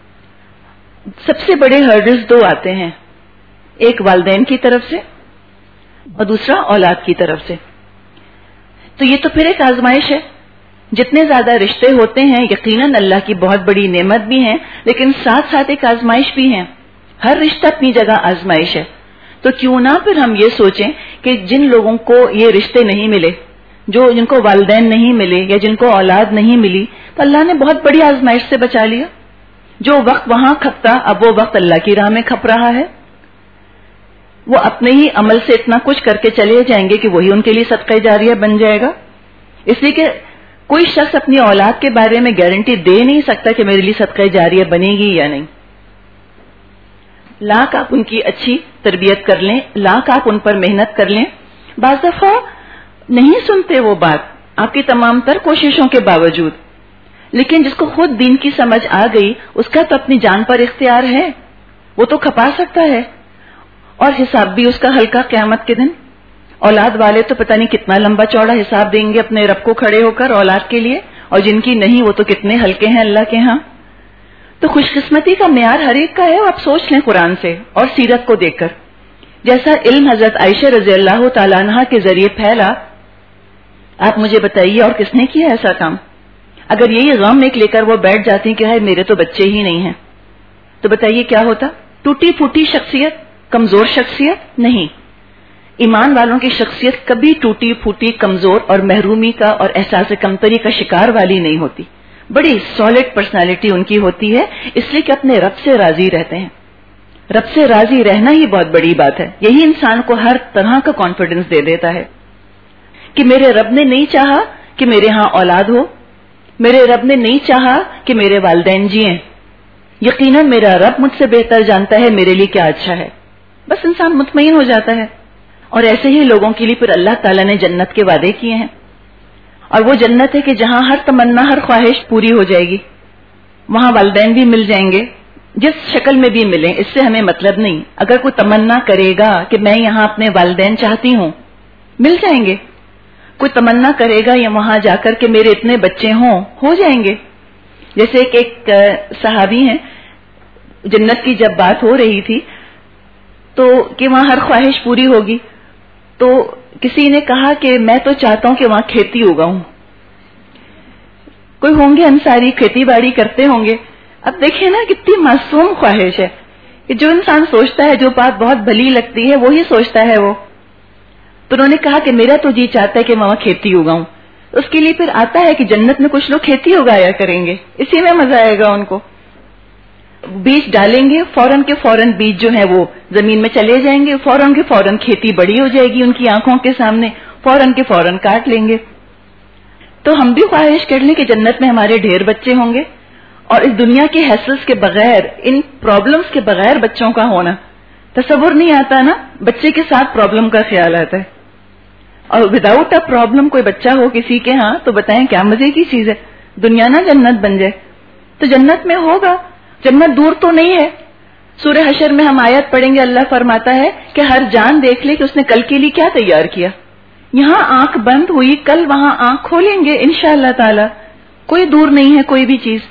سب سے بڑے ہرڈلز دو آتے ہیں، ایک والدین کی طرف سے اور دوسرا اولاد کی طرف سے۔ تو یہ تو پھر ایک آزمائش ہے۔ جتنے زیادہ رشتے ہوتے ہیں یقیناً اللہ کی بہت بڑی نعمت بھی ہیں، لیکن ساتھ ساتھ ایک آزمائش بھی ہے۔ ہر رشتہ اپنی جگہ آزمائش ہے۔ تو کیوں نہ پھر ہم یہ سوچیں کہ جن لوگوں کو یہ رشتے نہیں ملے، جن کو والدین نہیں ملے یا جن کو اولاد نہیں ملی، تو اللہ نے بہت بڑی آزمائش سے بچا لیا۔ جو وقت وہاں کھپتا اب وہ وقت اللہ کی راہ میں کھپ رہا ہے۔ وہ اپنے ہی عمل سے اتنا کچھ کر کے چلے جائیں گے کہ وہی ان کے لیے صدقہ جاریہ بن جائے گا۔ اس لیے کہ کوئی شخص اپنی اولاد کے بارے میں گارنٹی دے نہیں سکتا کہ میرے لیے صدقہ جاریہ بنے گی یا نہیں۔ لاکھ آپ ان کی اچھی تربیت کر لیں، لاکھ آپ ان پر محنت کر لیں، بعض دفعہ نہیں سنتے وہ بات آپ کی تمام تر کوششوں کے باوجود، لیکن جس کو خود دین کی سمجھ آ گئی اس کا تو اپنی جان پر اختیار ہے، وہ تو کھپا سکتا ہے، اور حساب بھی اس کا ہلکا قیامت کے دن۔ اولاد والے تو پتہ نہیں کتنا لمبا چوڑا حساب دیں گے اپنے رب کو کھڑے ہو کر اولاد کے لیے، اور جن کی نہیں وہ تو کتنے ہلکے ہیں اللہ کے ہاں۔ تو خوش قسمتی کا معیار ہر ایک کا ہے، آپ سوچ لیں قرآن سے اور سیرت کو دیکھ کر۔ جیسا علم حضرت عائشہ رضی اللہ تعالیٰ عنہ کے ذریعے پھیلا، آپ مجھے بتائیے اور کس نے کیا ایسا کام؟ اگر یہی غم ایک لے کر وہ بیٹھ جاتی ہیں کہ ہے میرے تو بچے ہی نہیں ہیں، تو بتائیے کیا ہوتا؟ ٹوٹی پھوٹی شخصیت، کمزور شخصیت نہیں۔ ایمان والوں کی شخصیت کبھی ٹوٹی پھوٹی، کمزور اور محرومی کا اور احساس کمتری کا شکار والی نہیں ہوتی، بڑی سالڈ پرسنالٹی ان کی ہوتی ہے، اس لیے کہ اپنے رب سے راضی رہتے ہیں۔ رب سے راضی رہنا ہی بہت بڑی بات ہے، یہی انسان کو ہر طرح کا کانفیڈنس دے دیتا ہے کہ میرے رب نے نہیں چاہا کہ میرے ہاں اولاد ہو، میرے رب نے نہیں چاہا کہ میرے والدین جئیں، یقیناً میرا رب مجھ سے بہتر جانتا ہے میرے لیے کیا اچھا ہے، بس انسان مطمئن ہو جاتا ہے۔ اور ایسے ہی لوگوں کے لیے پھر اللہ تعالیٰ نے جنت کے وعدے کیے ہیں، اور وہ جنت ہے کہ جہاں ہر تمنا، ہر خواہش پوری ہو جائے گی، وہاں والدین بھی مل جائیں گے، جس شکل میں بھی ملیں اس سے ہمیں مطلب نہیں۔ اگر کوئی تمنا کرے گا کہ میں یہاں اپنے والدین چاہتی ہوں، مل جائیں گے۔ کوئی تمنا کرے گا یا وہاں جا کر کہ میرے اتنے بچے ہوں، ہو جائیں گے۔ جیسے ایک صحابی ہیں، جنت کی جب بات ہو رہی تھی تو کہ وہاں ہر خواہش پوری ہوگی، تو کسی نے کہا کہ میں تو چاہتا ہوں کہ وہاں کھیتی اگاؤں۔ کوئی ہوں گے انصاری کھیتی باڑی کرتے ہوں گے۔ اب دیکھیں نا کتنی معصوم خواہش ہے کہ جو انسان سوچتا ہے، جو بات بہت بھلی لگتی ہے وہی سوچتا ہے وہ۔ تو انہوں نے کہا کہ میرا تو جی چاہتا ہے کہ میں وہاں کھیتی اگاؤں۔ اس کے لیے پھر آتا ہے کہ جنت میں کچھ لوگ کھیتی اگایا کریں گے، اسی میں مزہ آئے گا ان کو۔ بیج ڈالیں گے فوراً کے فوراً بیج جو ہے وہ زمین میں چلے جائیں گے، فوراً کے فوراً کھیتی بڑی ہو جائے گی ان کی آنکھوں کے سامنے، فوراً کے فوراً کاٹ لیں گے۔ تو ہم بھی خواہش کر لیں کہ جنت میں ہمارے ڈھیر بچے ہوں گے، اور اس دنیا کے ہیسلز کے بغیر، ان پرابلمز کے بغیر بچوں کا ہونا تصور نہیں آتا نا، بچے کے ساتھ پرابلم کا خیال آتا ہے، اور وداؤٹ اے پرابلم کوئی بچہ ہو کسی کے ہاں تو بتائیں کیا مزے کی چیز ہے، دنیا نہ جنت بن جائے۔ تو جنت میں ہوگا، جنت دور تو نہیں ہے۔ سورہ حشر میں ہم آیت پڑھیں گے، اللہ فرماتا ہے کہ ہر جان دیکھ لے کہ اس نے کل کے لیے کیا تیار کیا۔ یہاں آنکھ بند ہوئی، کل وہاں آنکھ کھولیں گے انشاءاللہ تعالی، کوئی دور نہیں ہے کوئی بھی چیز۔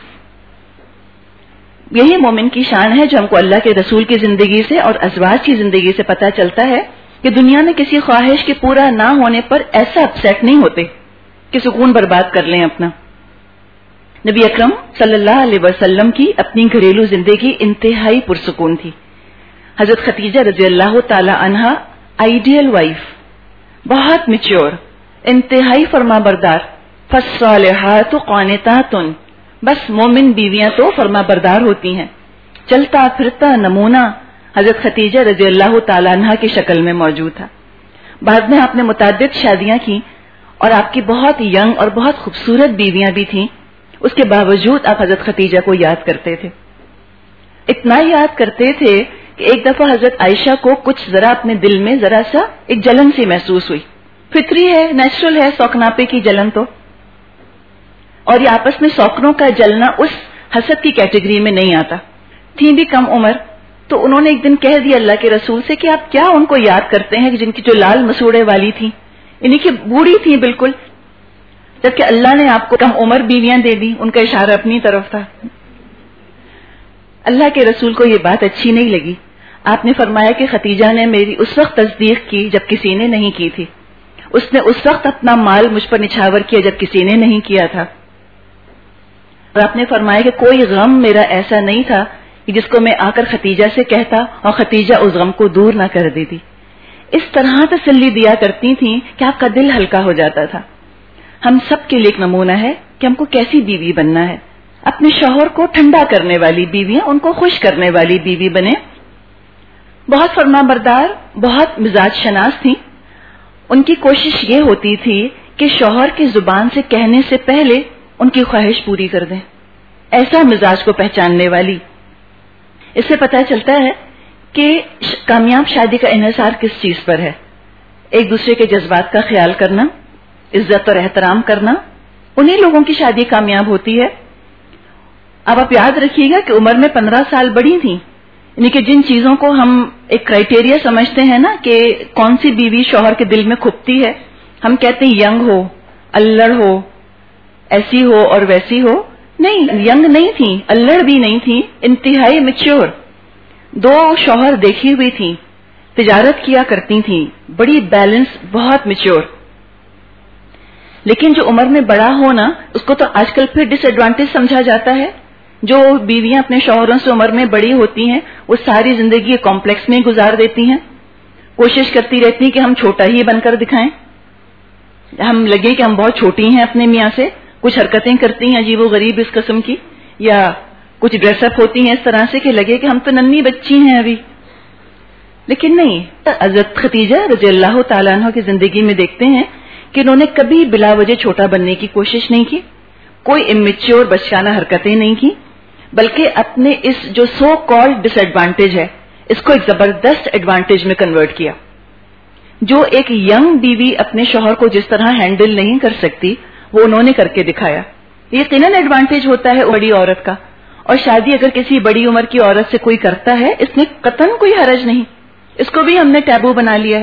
یہی مومن کی شان ہے جو ہم کو اللہ کے رسول کی زندگی سے اور ازواج کی زندگی سے پتہ چلتا ہے کہ دنیا میں کسی خواہش کے پورا نہ ہونے پر ایسا اپسیٹ نہیں ہوتے کہ سکون برباد کر لیں اپنا۔ نبی اکرم صلی اللہ علیہ وسلم کی اپنی گھریلو زندگی انتہائی پرسکون تھی۔ حضرت خدیجہ رضی اللہ تعالی عنہا آئیڈیل وائف، بہت میچور، انتہائی فرما بردار، فالصالحات قانتات، بس مومن بیویاں تو فرما بردار ہوتی ہیں۔ چلتا پھرتا نمونہ حضرت خدیجہ رضی اللہ تعالی عنہا کی شکل میں موجود تھا۔ بعد میں آپ نے متعدد شادیاں کی اور آپ کی بہت ینگ اور بہت خوبصورت بیویاں بھی تھیں، اس کے باوجود آپ حضرت خدیجہ کو یاد کرتے تھے، اتنا یاد کرتے تھے کہ ایک دفعہ حضرت عائشہ کو کچھ ذرا اپنے دل میں ذرا سا ایک جلن سی محسوس ہوئی، فطری ہے، نیچرل ہے سوکناپے کی جلن تو، اور یہ آپس میں سوکنوں کا جلنا اس حسد کی کیٹیگری میں نہیں آتا، تھی بھی کم عمر۔ تو انہوں نے ایک دن کہہ دیا اللہ کے رسول سے کہ آپ کیا ان کو یاد کرتے ہیں جن کی جو لال مسوڑے والی تھیں، انہی کی بوڑھی تھی بالکل، جبکہ اللہ نے آپ کو کم عمر بیویاں دے دی۔ ان کا اشارہ اپنی طرف تھا۔ اللہ کے رسول کو یہ بات اچھی نہیں لگی، آپ نے فرمایا کہ خدیجہ نے میری اس وقت تصدیق کی جب کسی نے نہیں کی تھی، اس نے اس وقت اپنا مال مجھ پر نچھاور کیا جب کسی نے نہیں کیا تھا، اور آپ نے فرمایا کہ کوئی غم میرا ایسا نہیں تھا کہ جس کو میں آ کر خدیجہ سے کہتا اور خدیجہ اس غم کو دور نہ کر دیتی۔ اس طرح تسلی دیا کرتی تھیں کہ آپ کا دل ہلکا ہو جاتا تھا۔ ہم سب کے لیے ایک نمونہ ہے کہ ہم کو کیسی بیوی بننا ہے، اپنے شوہر کو ٹھنڈا کرنے والی بیویاں، ان کو خوش کرنے والی بیوی بنے۔ بہت فرما بردار، بہت مزاج شناس تھیں، ان کی کوشش یہ ہوتی تھی کہ شوہر کی زبان سے کہنے سے پہلے ان کی خواہش پوری کر دیں، ایسا مزاج کو پہچاننے والی۔ اس سے پتہ چلتا ہے کہ کامیاب شادی کا انحصار کس چیز پر ہے، ایک دوسرے کے جذبات کا خیال کرنا، عزت اور احترام کرنا، انہی لوگوں کی شادی کامیاب ہوتی ہے۔ اب آپ یاد رکھیے گا کہ عمر میں 15 سال بڑی تھیں، یعنی کہ جن چیزوں کو ہم ایک کرائٹیریا سمجھتے ہیں نا کہ کون سی بیوی شوہر کے دل میں کھپتی ہے، ہم کہتے ہیں ینگ ہو، الڑ ہو، ایسی ہو اور ویسی ہو، نہیں، ینگ نہیں تھیں، الڑ بھی نہیں تھیں، انتہائی میچور، 2 شوہر دیکھی ہوئی تھیں، تجارت کیا کرتی تھیں، بڑی بیلنس، بہت میچور۔ لیکن جو عمر میں بڑا ہونا، اس کو تو آج کل پھر ڈس ایڈوانٹیج سمجھا جاتا ہے۔ جو بیویاں اپنے شوہروں سے عمر میں بڑی ہوتی ہیں وہ ساری زندگی کمپلیکس میں گزار دیتی ہیں، کوشش کرتی رہتی ہیں کہ ہم چھوٹا ہی بن کر دکھائیں، ہم لگے کہ ہم بہت چھوٹی ہیں اپنے میاں سے، کچھ حرکتیں کرتی ہیں عجیب و غریب اس قسم کی، یا کچھ ڈریس اپ ہوتی ہیں اس طرح سے کہ لگے کہ ہم تو ننھی بچی ہیں ابھی۔ لیکن نہیں، حضرت خدیجہ رضی اللہ تعالیٰ عنہ کی زندگی میں دیکھتے ہیں کہ انہوں نے کبھی بلا وجہ چھوٹا بننے کی کوشش نہیں کی، کوئی امیچور بچگانہ حرکتیں نہیں کی، بلکہ اپنے اس جو سو کالڈ ڈس ایڈوانٹیج ہے اس کو ایک زبردست ایڈوانٹیج میں کنورٹ کیا۔ جو ایک ینگ بیوی اپنے شوہر کو جس طرح ہینڈل نہیں کر سکتی وہ انہوں نے کر کے دکھایا۔ یہ یقیناً ایڈوانٹیج ہوتا ہے بڑی عورت کا، اور شادی اگر کسی بڑی عمر کی عورت سے کوئی کرتا ہے اس میں قطعاً کوئی حرج نہیں، اس کو بھی ہم نے ٹیبو بنا لیا ہے۔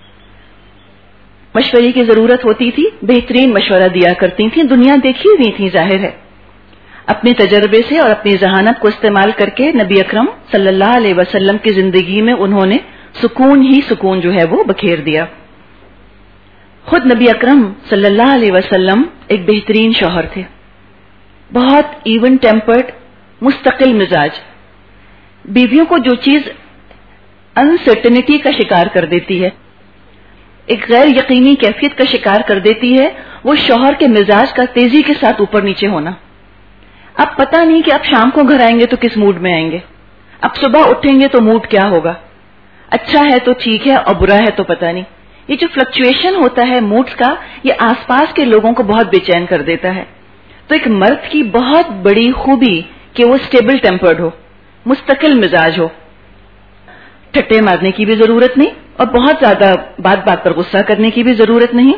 مشورے کی ضرورت ہوتی تھی، بہترین مشورہ دیا کرتی تھیں، دنیا دیکھی ہوئی تھی ظاہر ہے، اپنے تجربے سے اور اپنی ذہانت کو استعمال کر کے نبی اکرم صلی اللہ علیہ وسلم کی زندگی میں انہوں نے سکون ہی سکون جو ہے وہ بکھیر دیا۔ خود نبی اکرم صلی اللہ علیہ وسلم ایک بہترین شوہر تھے، بہت ایون ٹیمپرڈ، مستقل مزاج۔ بیویوں کو جو چیز انسرٹنٹی کا شکار کر دیتی ہے، ایک غیر یقینی کیفیت کا شکار کر دیتی ہے، وہ شوہر کے مزاج کا تیزی کے ساتھ اوپر نیچے ہونا۔ اب پتہ نہیں کہ اب شام کو گھر آئیں گے تو کس موڈ میں آئیں گے، اب صبح اٹھیں گے تو موڈ کیا ہوگا، اچھا ہے تو ٹھیک ہے اور برا ہے تو پتہ نہیں. یہ جو فلکچویشن ہوتا ہے موڈز کا، یہ آس پاس کے لوگوں کو بہت بے چین کر دیتا ہے. تو ایک مرد کی بہت بڑی خوبی کہ وہ اسٹیبل ٹیمپرڈ ہو، مستقل مزاج ہو، ٹھٹے مارنے کی بھی ضرورت نہیں اور بہت زیادہ بات بات پر غصہ کرنے کی بھی ضرورت نہیں.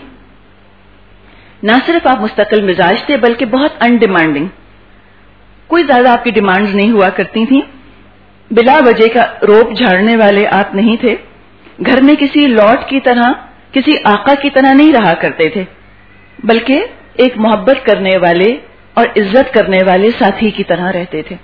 نہ صرف آپ مستقل مزاج تھے بلکہ بہت انڈیمانڈنگ، کوئی زیادہ آپ کی ڈیمانڈز نہیں ہوا کرتی تھیں، بلا وجہ کا روپ جھاڑنے والے آپ نہیں تھے، گھر میں کسی لارڈ کی طرح، کسی آقا کی طرح نہیں رہا کرتے تھے، بلکہ ایک محبت کرنے والے اور عزت کرنے والے ساتھی کی طرح رہتے تھے.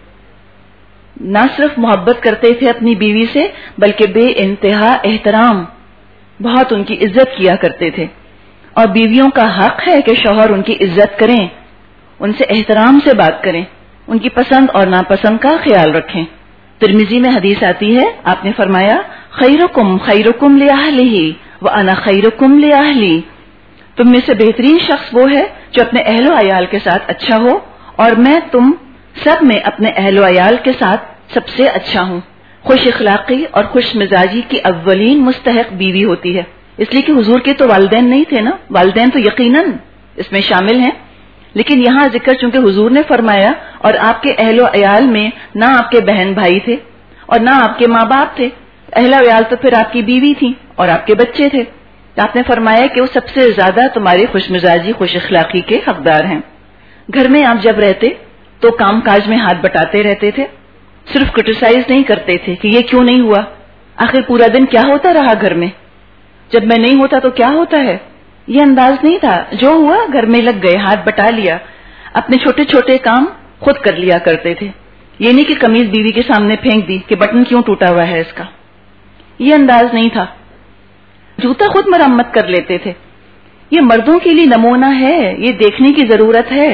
نہ صرف محبت کرتے تھے اپنی بیوی سے بلکہ بے انتہا احترام، بہت ان کی عزت کیا کرتے تھے. اور بیویوں کا حق ہے کہ شوہر ان کی عزت کریں، ان سے احترام سے بات کریں، ان کی پسند اور ناپسند کا خیال رکھیں. ترمذی میں حدیث آتی ہے، آپ نے فرمایا خیرکم خیرکم لأہلہ وانا خیرکم لأہلی، تم میں سے بہترین شخص وہ ہے جو اپنے اہل و عیال کے ساتھ اچھا ہو اور میں تم سب میں اپنے اہل و عیال کے ساتھ سب سے اچھا ہوں. خوش اخلاقی اور خوش مزاجی کی اولین مستحق بیوی ہوتی ہے، اس لیے کہ حضور کے تو والدین نہیں تھے نا، والدین تو یقیناً اس میں شامل ہیں، لیکن یہاں ذکر چونکہ حضور نے فرمایا اور آپ کے اہل و عیال میں نہ آپ کے بہن بھائی تھے اور نہ آپ کے ماں باپ تھے، اہل و عیال تو پھر آپ کی بیوی تھی اور آپ کے بچے تھے. آپ نے فرمایا کہ وہ سب سے زیادہ تمہاری خوش مزاجی خوش اخلاقی کے حقدار ہیں. گھر میں آپ جب رہتے تو کام کاج میں ہاتھ بٹاتے رہتے تھے، صرف کرٹیسائز نہیں کرتے تھے کہ یہ کیوں نہیں ہوا، آخر پورا دن کیا ہوتا رہا گھر میں، جب میں نہیں ہوتا تو کیا ہوتا ہے، یہ انداز نہیں تھا. جو ہوا گھر میں لگ گئے، ہاتھ بٹا لیا، اپنے چھوٹے چھوٹے کام خود کر لیا کرتے تھے. یہ نہیں کہ قمیض بیوی کے سامنے پھینک دی کہ بٹن کیوں ٹوٹا ہوا ہے اس کا، یہ انداز نہیں تھا. جوتا خود مرمت کر لیتے تھے. یہ مردوں کے لیے نمونہ ہے، یہ دیکھنے کی ضرورت ہے.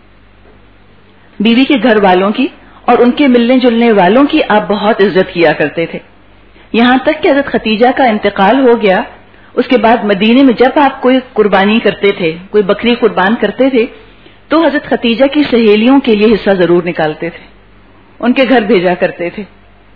بیوی کے گھر والوں کی اور ان کے ملنے جلنے والوں کی آپ بہت عزت کیا کرتے تھے، یہاں تک کہ حضرت ختیجہ کا انتقال ہو گیا. اس کے بعد مدینے میں جب آپ کوئی قربانی کرتے تھے، کوئی بکری قربان کرتے تھے تو حضرت ختیجہ کی سہیلیوں کے لیے حصہ ضرور نکالتے تھے، ان کے گھر بھیجا کرتے تھے.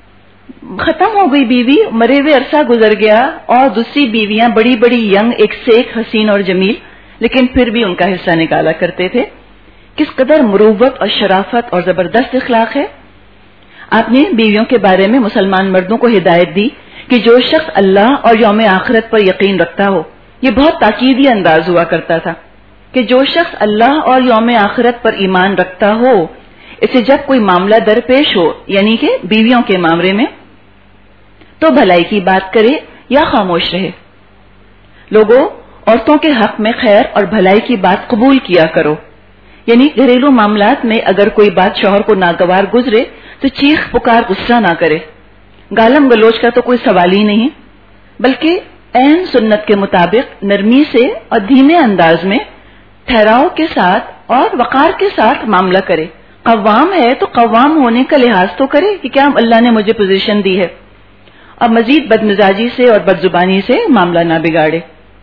ختم ہو گئی بیوی، مرے ہوئے عرصہ گزر گیا اور دوسری بیویاں بڑی بڑی ینگ، ایک سے ایک حسین اور جمیل، لیکن پھر بھی ان کا حصہ نکالا کرتے تھے. کس قدر مروت اور شرافت اور زبردست اخلاق ہے. آپ نے بیویوں کے بارے میں مسلمان مردوں کو ہدایت دی کہ جو شخص اللہ اور یوم آخرت پر یقین رکھتا ہو، یہ بہت تاکیدی انداز ہوا کرتا تھا کہ جو شخص اللہ اور یوم آخرت پر ایمان رکھتا ہو، اسے جب کوئی معاملہ درپیش ہو، یعنی کہ بیویوں کے معاملے میں، تو بھلائی کی بات کرے یا خاموش رہے. لوگوں، عورتوں کے حق میں خیر اور بھلائی کی بات قبول کیا کرو. یعنی گھریلو معاملات میں اگر کوئی بات شوہر کو ناگوار گزرے تو چیخ پکار غصہ نہ کرے، گالم گلوچ کا تو کوئی سوال ہی نہیں، بلکہ عین سنت کے مطابق نرمی سے اور دھیمے انداز میں ٹھہراؤ کے ساتھ اور وقار کے ساتھ معاملہ کرے. قوام ہے تو قوام ہونے کا لحاظ تو کرے کہ کیا اللہ نے مجھے پوزیشن دی ہے، اور مزید بدمزاجی سے اور بدزبانی سے معاملہ نہ بگاڑے.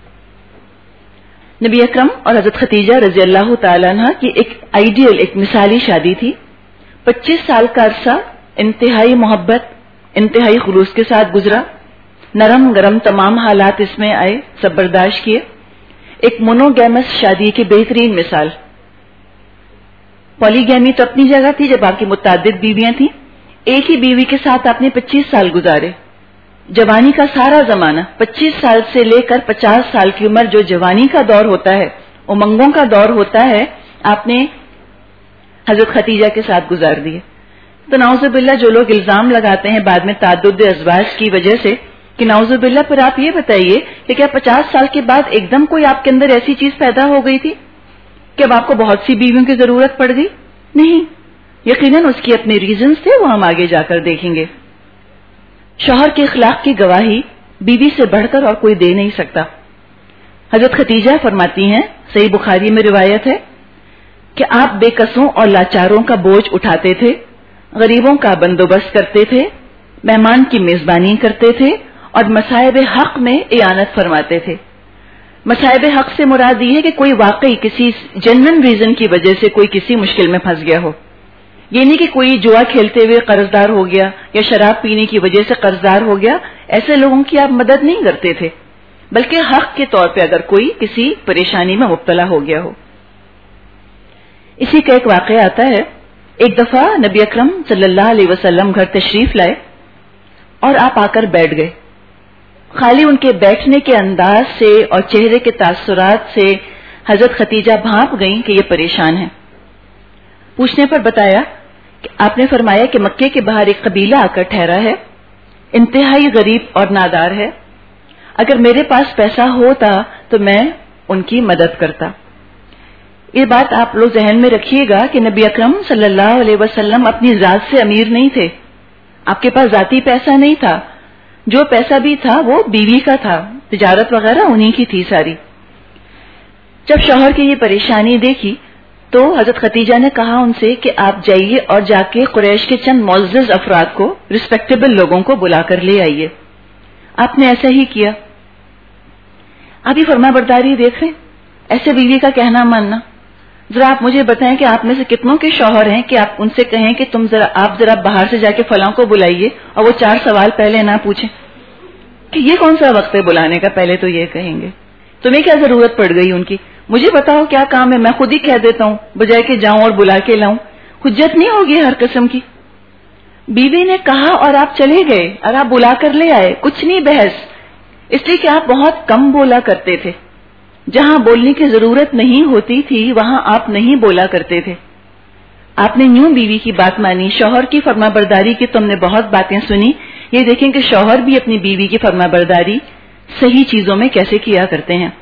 نبی اکرم اور حضرت ختیجہ رضی اللہ تعالیٰ عنہ کی ایک آئیڈیل، ایک مثالی شادی تھی. 25 سال کا عرصہ انتہائی محبت، انتہائی خلوص کے ساتھ گزرا. نرم گرم تمام حالات اس میں آئے، سب برداشت کیے. ایک مونوگیمس شادی کی بہترین مثال. پولیگیمی تو اپنی جگہ تھی جب آپ کی متعدد بیویاں تھیں، ایک ہی بیوی کے ساتھ آپ نے 25 سال گزارے. جوانی کا سارا زمانہ 25 سال سے لے کر 50 سال کی عمر، جو جوانی کا دور ہوتا ہے، امنگوں کا دور ہوتا ہے، آپ نے حضرت ختیجہ کے ساتھ گزار دیے. تو نعوذ باللہ جو لوگ الزام لگاتے ہیں بعد میں تعدد ازواج کی وجہ سے کہ نعوذ باللہ، پھر آپ یہ بتائیے کہ کیا 50 سال کے بعد ایک دم کوئی آپ کے اندر ایسی چیز پیدا ہو گئی تھی کہ اب آپ کو بہت سی بیویوں کی ضرورت پڑ گئی؟ نہیں، یقیناً اس کی اپنے ریزنز تھے، وہ ہم آگے جا کر دیکھیں گے. شوہر کے اخلاق کی گواہی بیوی سے بڑھ کر اور کوئی دے نہیں سکتا. حضرت ختیجہ فرماتی ہیں، صحیح بخاری میں روایت ہے کہ آپ بے کسوں اور لاچاروں کا بوجھ اٹھاتے تھے، غریبوں کا بندوبست کرتے تھے، مہمان کی میزبانی کرتے تھے اور مصائب حق میں اعانت فرماتے تھے. مصائب حق سے مراد یہ ہے کہ کوئی واقعی کسی جنرل ریزن کی وجہ سے کوئی کسی مشکل میں پھنس گیا ہو، یہ نہیں کہ کوئی جوا کھیلتے ہوئے قرضدار ہو گیا یا شراب پینے کی وجہ سے قرضدار ہو گیا، ایسے لوگوں کی آپ مدد نہیں کرتے تھے، بلکہ حق کے طور پہ اگر کوئی کسی پریشانی میں مبتلا ہو گیا ہو۔ اسی کا ایک واقعہ آتا ہے، ایک دفعہ نبی اکرم صلی اللہ علیہ وسلم گھر تشریف لائے اور آپ آ کر بیٹھ گئے۔ خالی ان کے بیٹھنے کے انداز سے اور چہرے کے تاثرات سے حضرت خدیجہ بھانپ گئیں کہ یہ پریشان ہیں۔ پوچھنے پر بتایا کہ آپ نے فرمایا کہ مکے کے باہر ایک قبیلہ آ کر ٹھہرا ہے، انتہائی غریب اور نادار ہے، اگر میرے پاس پیسہ ہوتا تو میں ان کی مدد کرتا۔ یہ بات آپ لوگ ذہن میں رکھیے گا کہ نبی اکرم صلی اللہ علیہ وسلم اپنی ذات سے امیر نہیں تھے، آپ کے پاس ذاتی پیسہ نہیں تھا، جو پیسہ بھی تھا وہ بیوی کا تھا، تجارت وغیرہ انہی کی تھی ساری۔ جب شوہر کی یہ پریشانی دیکھی تو حضرت خدیجہ نے کہا ان سے کہ آپ جائیے اور جا کے قریش کے چند معزز افراد کو، ریسپیکٹیبل لوگوں کو بلا کر لے آئیے۔ آپ نے ایسا ہی کیا۔ آپ یہ فرما برداری دیکھ رہے، ایسے بیوی کا کہنا ماننا۔ ذرا آپ مجھے بتائیں کہ آپ میں سے کتنوں کے شوہر ہیں کہ آپ ان سے کہیں کہ آپ ذرا باہر سے جا کے فلاں کو بلائیے اور وہ 4 سوال پہلے نہ پوچھیں کہ یہ کون سا وقت ہے بلانے کا، پہلے تو یہ کہیں گے تمہیں کیا ضرورت پڑ گئی ان کی، مجھے بتاؤ کیا کام ہے، میں خود ہی کہہ دیتا ہوں بجائے کہ جاؤں اور بلا کے لاؤں۔ حجت نہیں ہوگی ہر قسم کی۔ بیوی نے کہا اور آپ چلے گئے اور آپ بلا کر لے آئے، کچھ نہیں بحث، اس لیے کہ آپ بہت کم بولا کرتے تھے، جہاں بولنے کی ضرورت نہیں ہوتی تھی وہاں آپ نہیں بولا کرتے تھے۔ آپ نے یوں بیوی کی بات مانی، شوہر کی فرما برداری کی تم نے بہت باتیں سنی، یہ دیکھیں کہ شوہر بھی اپنی بیوی کی فرما برداری صحیح چیزوں میں کیسے کیا کرتے ہیں۔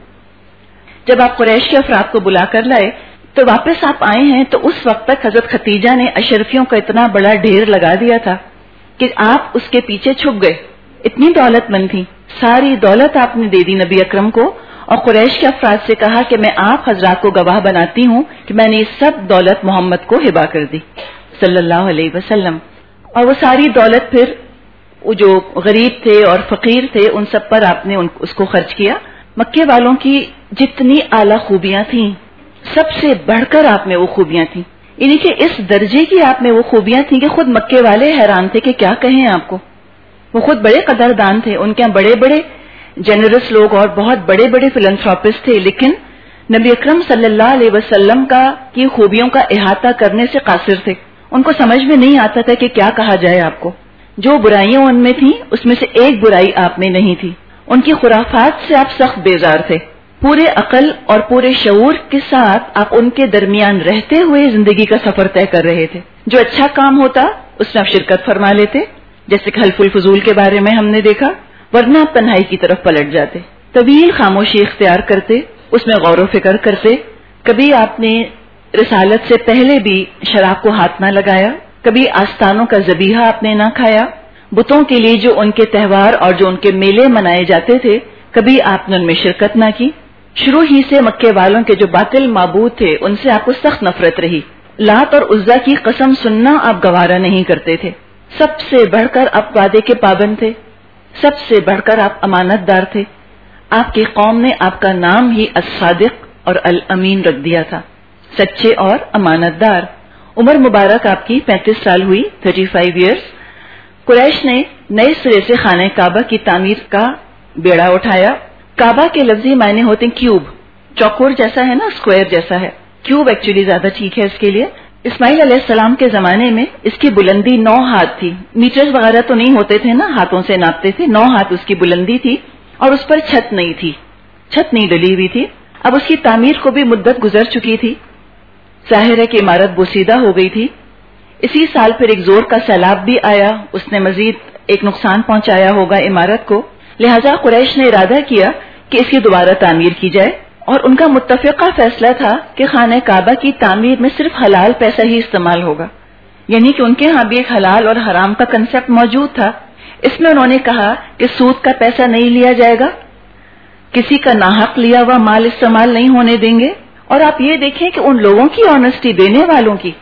جب آپ قریش کے افراد کو بلا کر لائے تو واپس آپ آئے ہیں تو اس وقت تک حضرت خدیجہ نے اشرفیوں کا اتنا بڑا ڈھیر لگا دیا تھا کہ آپ اس کے پیچھے چھپ گئے، اتنی دولت مند تھی، ساری دولت آپ نے دے دی نبی اکرم کو، اور قریش کے افراد سے کہا کہ میں آپ حضرات کو گواہ بناتی ہوں کہ میں نے یہ سب دولت محمد کو ہبہ کر دی صلی اللہ علیہ وسلم۔ اور وہ ساری دولت پھر وہ جو غریب تھے اور فقیر تھے ان سب پر آپ نے اس کو خرچ کیا۔ مکے والوں کی جتنی اعلیٰ خوبیاں تھیں سب سے بڑھ کر آپ میں وہ خوبیاں تھیں، یعنی کہ اس درجے کی آپ میں وہ خوبیاں تھیں کہ خود مکے والے حیران تھے کہ کیا کہیں آپ کو۔ وہ خود بڑے قدردان تھے، ان کے یہاں بڑے بڑے جنرس لوگ اور بہت بڑے بڑے فلنتھراپسٹ تھے، لیکن نبی اکرم صلی اللہ علیہ وسلم کی خوبیوں کا احاطہ کرنے سے قاصر تھے، ان کو سمجھ میں نہیں آتا تھا کہ کیا کہا جائے آپ کو۔ جو برائیاں ان میں تھیں اس میں سے ایک برائی آپ میں نہیں تھی، ان کی خرافات سے آپ سخت بیزار تھے، پورے عقل اور پورے شعور کے ساتھ آپ ان کے درمیان رہتے ہوئے زندگی کا سفر طے کر رہے تھے۔ جو اچھا کام ہوتا اس میں آپ شرکت فرما لیتے، جیسے کہ حلف الفضول کے بارے میں ہم نے دیکھا، ورنہ آپ تنہائی کی طرف پلٹ جاتے، طویل خاموشی اختیار کرتے، اس میں غور و فکر کرتے۔ کبھی آپ نے رسالت سے پہلے بھی شراب کو ہاتھ نہ لگایا، کبھی آستانوں کا ذبیحہ آپ نے نہ کھایا، بتوں کے لیے جو ان کے تہوار اور جو ان کے میلے منائے جاتے تھے کبھی آپ نے ان میں شرکت نہ کی۔ شروع ہی سے مکے والوں کے جو باطل معبود تھے ان سے آپ کو سخت نفرت رہی، لات اور عزا کی قسم سننا آپ گوارا نہیں کرتے تھے۔ سب سے بڑھ کر آپ وعدے کے پابند تھے، سب سے بڑھ کر آپ امانت دار تھے۔ آپ کی قوم نے آپ کا نام ہی الصادق اور الامین رکھ دیا تھا، سچے اور امانت دار۔ عمر مبارک آپ کی 35 سال ہوئی، 35 ایئرس۔ قریش نے نئے سرے سے خانہ کعبہ کی تعمیر کا بیڑا اٹھایا۔ کعبہ کے لفظی معنی ہوتے ہیں کیوب، چوکور جیسا ہے نا، اسکوائر جیسا ہے، کیوب ایکچولی زیادہ ٹھیک ہے اس کے لیے۔ اسماعیل علیہ السلام کے زمانے میں اس کی بلندی 9 ہاتھ تھی، میٹرز وغیرہ تو نہیں ہوتے تھے نا، ہاتھوں سے ناپتے تھے، 9 ہاتھ اس کی بلندی تھی، اور اس پر چھت نہیں تھی، چھت نہیں ڈلی ہوئی تھی۔ اب اس کی تعمیر کو بھی مدت گزر چکی تھی، ظاہر ہے کہ عمارت بوسیدہ ہو گئی تھی۔ اسی سال پھر ایک زور کا سیلاب بھی آیا، اس نے مزید ایک نقصان پہنچایا ہوگا عمارت کو، لہذا قریش نے ارادہ کیا کہ اس کی دوبارہ تعمیر کی جائے، اور ان کا متفقہ فیصلہ تھا کہ خانہ کعبہ کی تعمیر میں صرف حلال پیسہ ہی استعمال ہوگا، یعنی کہ ان کے ہاں بھی ایک حلال اور حرام کا کنسیپٹ موجود تھا۔ اس میں انہوں نے کہا کہ سود کا پیسہ نہیں لیا جائے گا، کسی کا ناحق لیا ہوا مال استعمال نہیں ہونے دیں گے، اور آپ یہ دیکھیں کہ ان لوگوں کی آنےسٹی، دینے والوں کی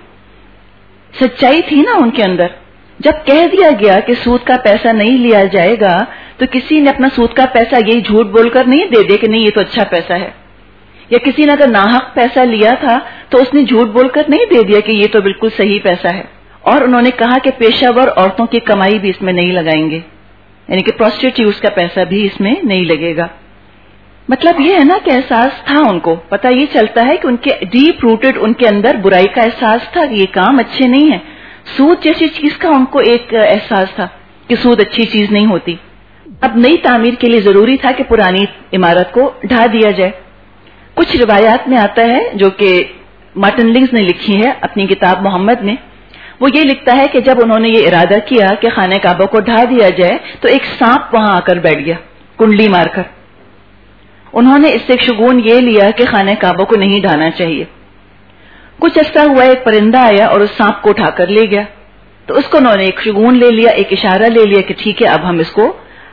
سچائی تھی نا ان کے اندر۔ جب کہہ دیا گیا کہ سود کا پیسہ نہیں لیا جائے گا تو کسی نے اپنا سود کا پیسہ یہی جھوٹ بول کر نہیں دے دے کہ نہیں یہ تو اچھا پیسہ ہے، یا کسی نے اگر ناحق پیسہ لیا تھا تو اس نے جھوٹ بول کر نہیں دے دیا کہ یہ تو بالکل صحیح پیسہ ہے. اور انہوں نے کہا کہ پیشہ ور عورتوں کی کمائی بھی اس میں نہیں لگائیں گے، یعنی کہ پروسٹیٹیوٹس کا پیسہ بھی اس میں نہیں لگے گا. مطلب یہ ہے نا کہ احساس تھا ان کو، پتہ یہ چلتا ہے کہ ان کے ڈیپ روٹڈ ان کے اندر برائی کا احساس تھا کہ یہ کام اچھے نہیں ہیں. سود جیسی چیز کا ان کو ایک احساس تھا کہ سود اچھی چیز نہیں ہوتی. اب نئی تعمیر کے لیے ضروری تھا کہ پرانی عمارت کو ڈھا دیا جائے. کچھ روایات میں آتا ہے جو کہ مارٹن لنگز نے لکھی ہے اپنی کتاب محمد میں. وہ یہ لکھتا ہے کہ جب انہوں نے یہ ارادہ کیا کہ خانہ کعبہ کو ڈھا دیا جائے تو ایک سانپ وہاں آ کر بیٹھ گیا کنڈلی مار کر. انہوں نے اس سے ایک شگون یہ لیا کہ خانہ کعبہ کو نہیں ڈھانا چاہیے. کچھ عرصہ ہوا ایک پرندہ آیا اور اس سانپ کو اٹھا کر لے گیا. تو اس کو انہوں نے ایک شگون لے لیا، ایک اشارہ لے لیا کہ ٹھیک ہے اب ہم اس کو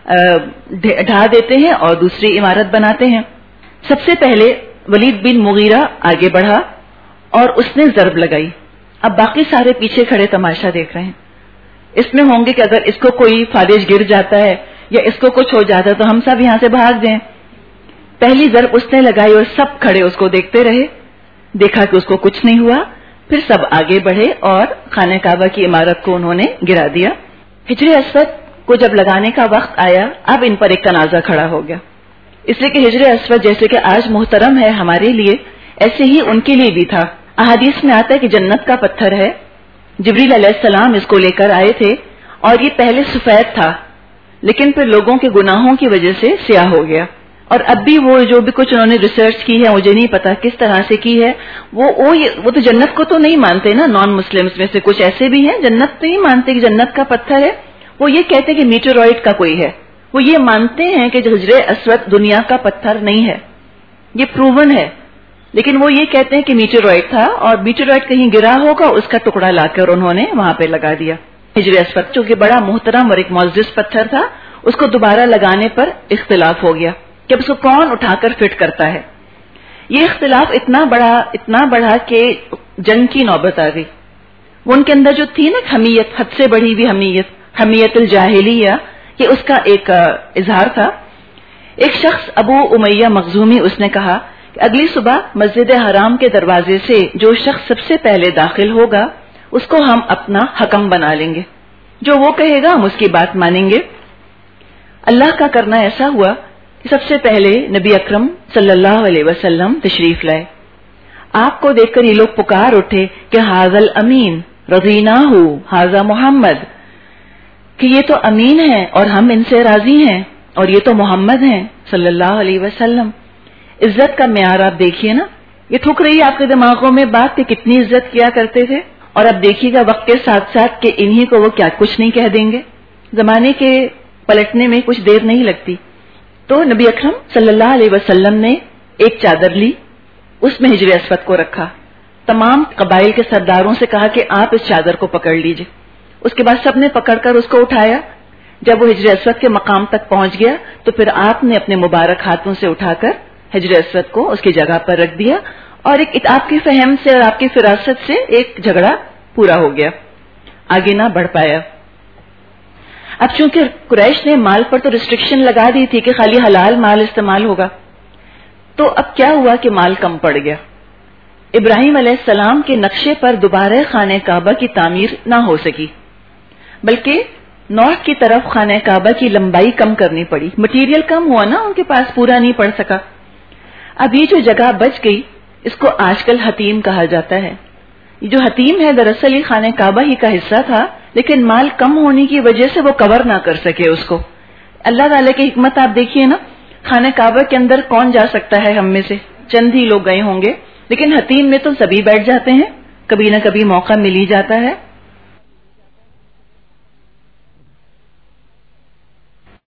ڈھا دیتے ہیں اور دوسری عمارت بناتے ہیں. سب سے پہلے ولید بن مغیرہ آگے بڑھا اور اس نے ضرب لگائی. اب باقی سارے پیچھے کھڑے تماشا دیکھ رہے ہیں. اس میں ہوں گے کہ اگر اس کو کوئی فالج گر جاتا ہے یا اس کو کچھ ہو جاتا ہے تو ہم سب یہاں سے بھاگ جائیں. پہلی ضرب اس نے لگائی اور سب کھڑے اس کو دیکھتے رہے. دیکھا کہ اس کو کچھ نہیں ہوا. پھر سب آگے بڑھے اور خانہ کعبہ کی عمارت کو انہوں نے گرا دیا. حجر اسود کو جب لگانے کا وقت آیا اب ان پر ایک تنازع کھڑا ہو گیا، اس لیے کہ حجر اسود جیسے کہ آج محترم ہے ہمارے لیے ایسے ہی ان کے لیے بھی تھا. احادیث میں آتا ہے کہ جنت کا پتھر ہے. جبریل علیہ السلام اس کو لے کر آئے تھے اور یہ پہلے سفید تھا لیکن پھر لوگوں کے گناہوں کی وجہ سے سیاہ ہو گیا. اور اب بھی وہ جو بھی کچھ انہوں نے ریسرچ کی ہے مجھے نہیں پتا کس طرح سے کی ہے، وہ تو جنت کو تو نہیں مانتے نا. نان مسلمز میں سے کچھ ایسے بھی ہیں جنت نہیں مانتے کہ جنت کا پتھر ہے. وہ یہ کہتے ہیں کہ میٹرائٹ کا کوئی ہے. وہ یہ مانتے ہیں کہ حجر اسود دنیا کا پتھر نہیں ہے، یہ پروون ہے. لیکن وہ یہ کہتے ہیں کہ میٹرائٹ تھا اور میٹرائٹ کہیں گرا ہوگا، اس کا ٹکڑا لا کر انہوں نے وہاں پہ لگا دیا. حجر اسود جو کہ بڑا محترم اور ایک معزز پتھر تھا، اس کو دوبارہ لگانے پر اختلاف ہو گیا کہ اب اس کو کون اٹھا کر فٹ کرتا ہے. یہ اختلاف اتنا بڑا کہ جنگ کی نوبت آ گئی. وہ ان کے اندر جو تھی نا حمیت، حد سے بڑھی ہوئی حمیت الجاہلیہ، یہ اس کا ایک اظہار تھا. ایک شخص ابو امیہ مخزومی اس نے کہا کہ اگلی صبح مسجد حرام کے دروازے سے جو شخص سب سے پہلے داخل ہوگا اس کو ہم اپنا حکم بنا لیں گے، جو وہ کہے گا ہم اس کی بات مانیں گے. اللہ کا کرنا ایسا ہوا کہ سب سے پہلے نبی اکرم صلی اللہ علیہ وسلم تشریف لائے. آپ کو دیکھ کر یہ لوگ پکار اٹھے کہ حاذا الامین رضیناہ حاذا محمد، کہ یہ تو امین ہے اور ہم ان سے راضی ہیں اور یہ تو محمد ہیں صلی اللہ علیہ وسلم. عزت کا معیار آپ دیکھیے نا. یہ تھک رہی ہے آپ کے دماغوں میں بات کہ کتنی عزت کیا کرتے تھے، اور اب دیکھیے گا وقت کے ساتھ ساتھ کہ انہی کو وہ کیا کچھ نہیں کہہ دیں گے. زمانے کے پلٹنے میں کچھ دیر نہیں لگتی. تو نبی اکرم صلی اللہ علیہ وسلم نے ایک چادر لی، اس میں حجر اسود کو رکھا. تمام قبائل کے سرداروں سے کہا کہ آپ اس چادر کو پکڑ لیجئے. اس کے بعد سب نے پکڑ کر اس کو اٹھایا. جب وہ حجر اسود کے مقام تک پہنچ گیا تو پھر آپ نے اپنے مبارک ہاتھوں سے اٹھا کر حجر اسود کو اس کی جگہ پر رکھ دیا، اور ایک آپ کی فہم سے اور آپ کی فراست سے ایک جھگڑا پورا ہو گیا، آگے نہ بڑھ پایا. اب چونکہ قریش نے مال پر تو ریسٹرکشن لگا دی تھی کہ خالی حلال مال استعمال ہوگا، تو اب کیا ہوا کہ مال کم پڑ گیا. ابراہیم علیہ السلام کے نقشے پر دوبارہ خانہ کعبہ کی تعمیر نہ ہو سکی، بلکہ نارتھ کی طرف خانہ کعبہ کی لمبائی کم کرنی پڑی. مٹیریل کم ہوا نا، ان کے پاس پورا نہیں پڑ سکا. اب یہ جو جگہ بچ گئی اس کو آج کل حتیم کہا جاتا ہے. یہ جو حتیم ہے دراصل یہ خانہ کعبہ ہی کا حصہ تھا، لیکن مال کم ہونے کی وجہ سے وہ کور نہ کر سکے اس کو. اللہ تعالیٰ کی حکمت آپ دیکھیے نا، خانہ کعبہ کے اندر کون جا سکتا ہے؟ ہم میں سے چند ہی لوگ گئے ہوں گے، لیکن حتیم میں تو سبھی بیٹھ جاتے ہیں، کبھی نہ کبھی موقع مل ہی جاتا ہے.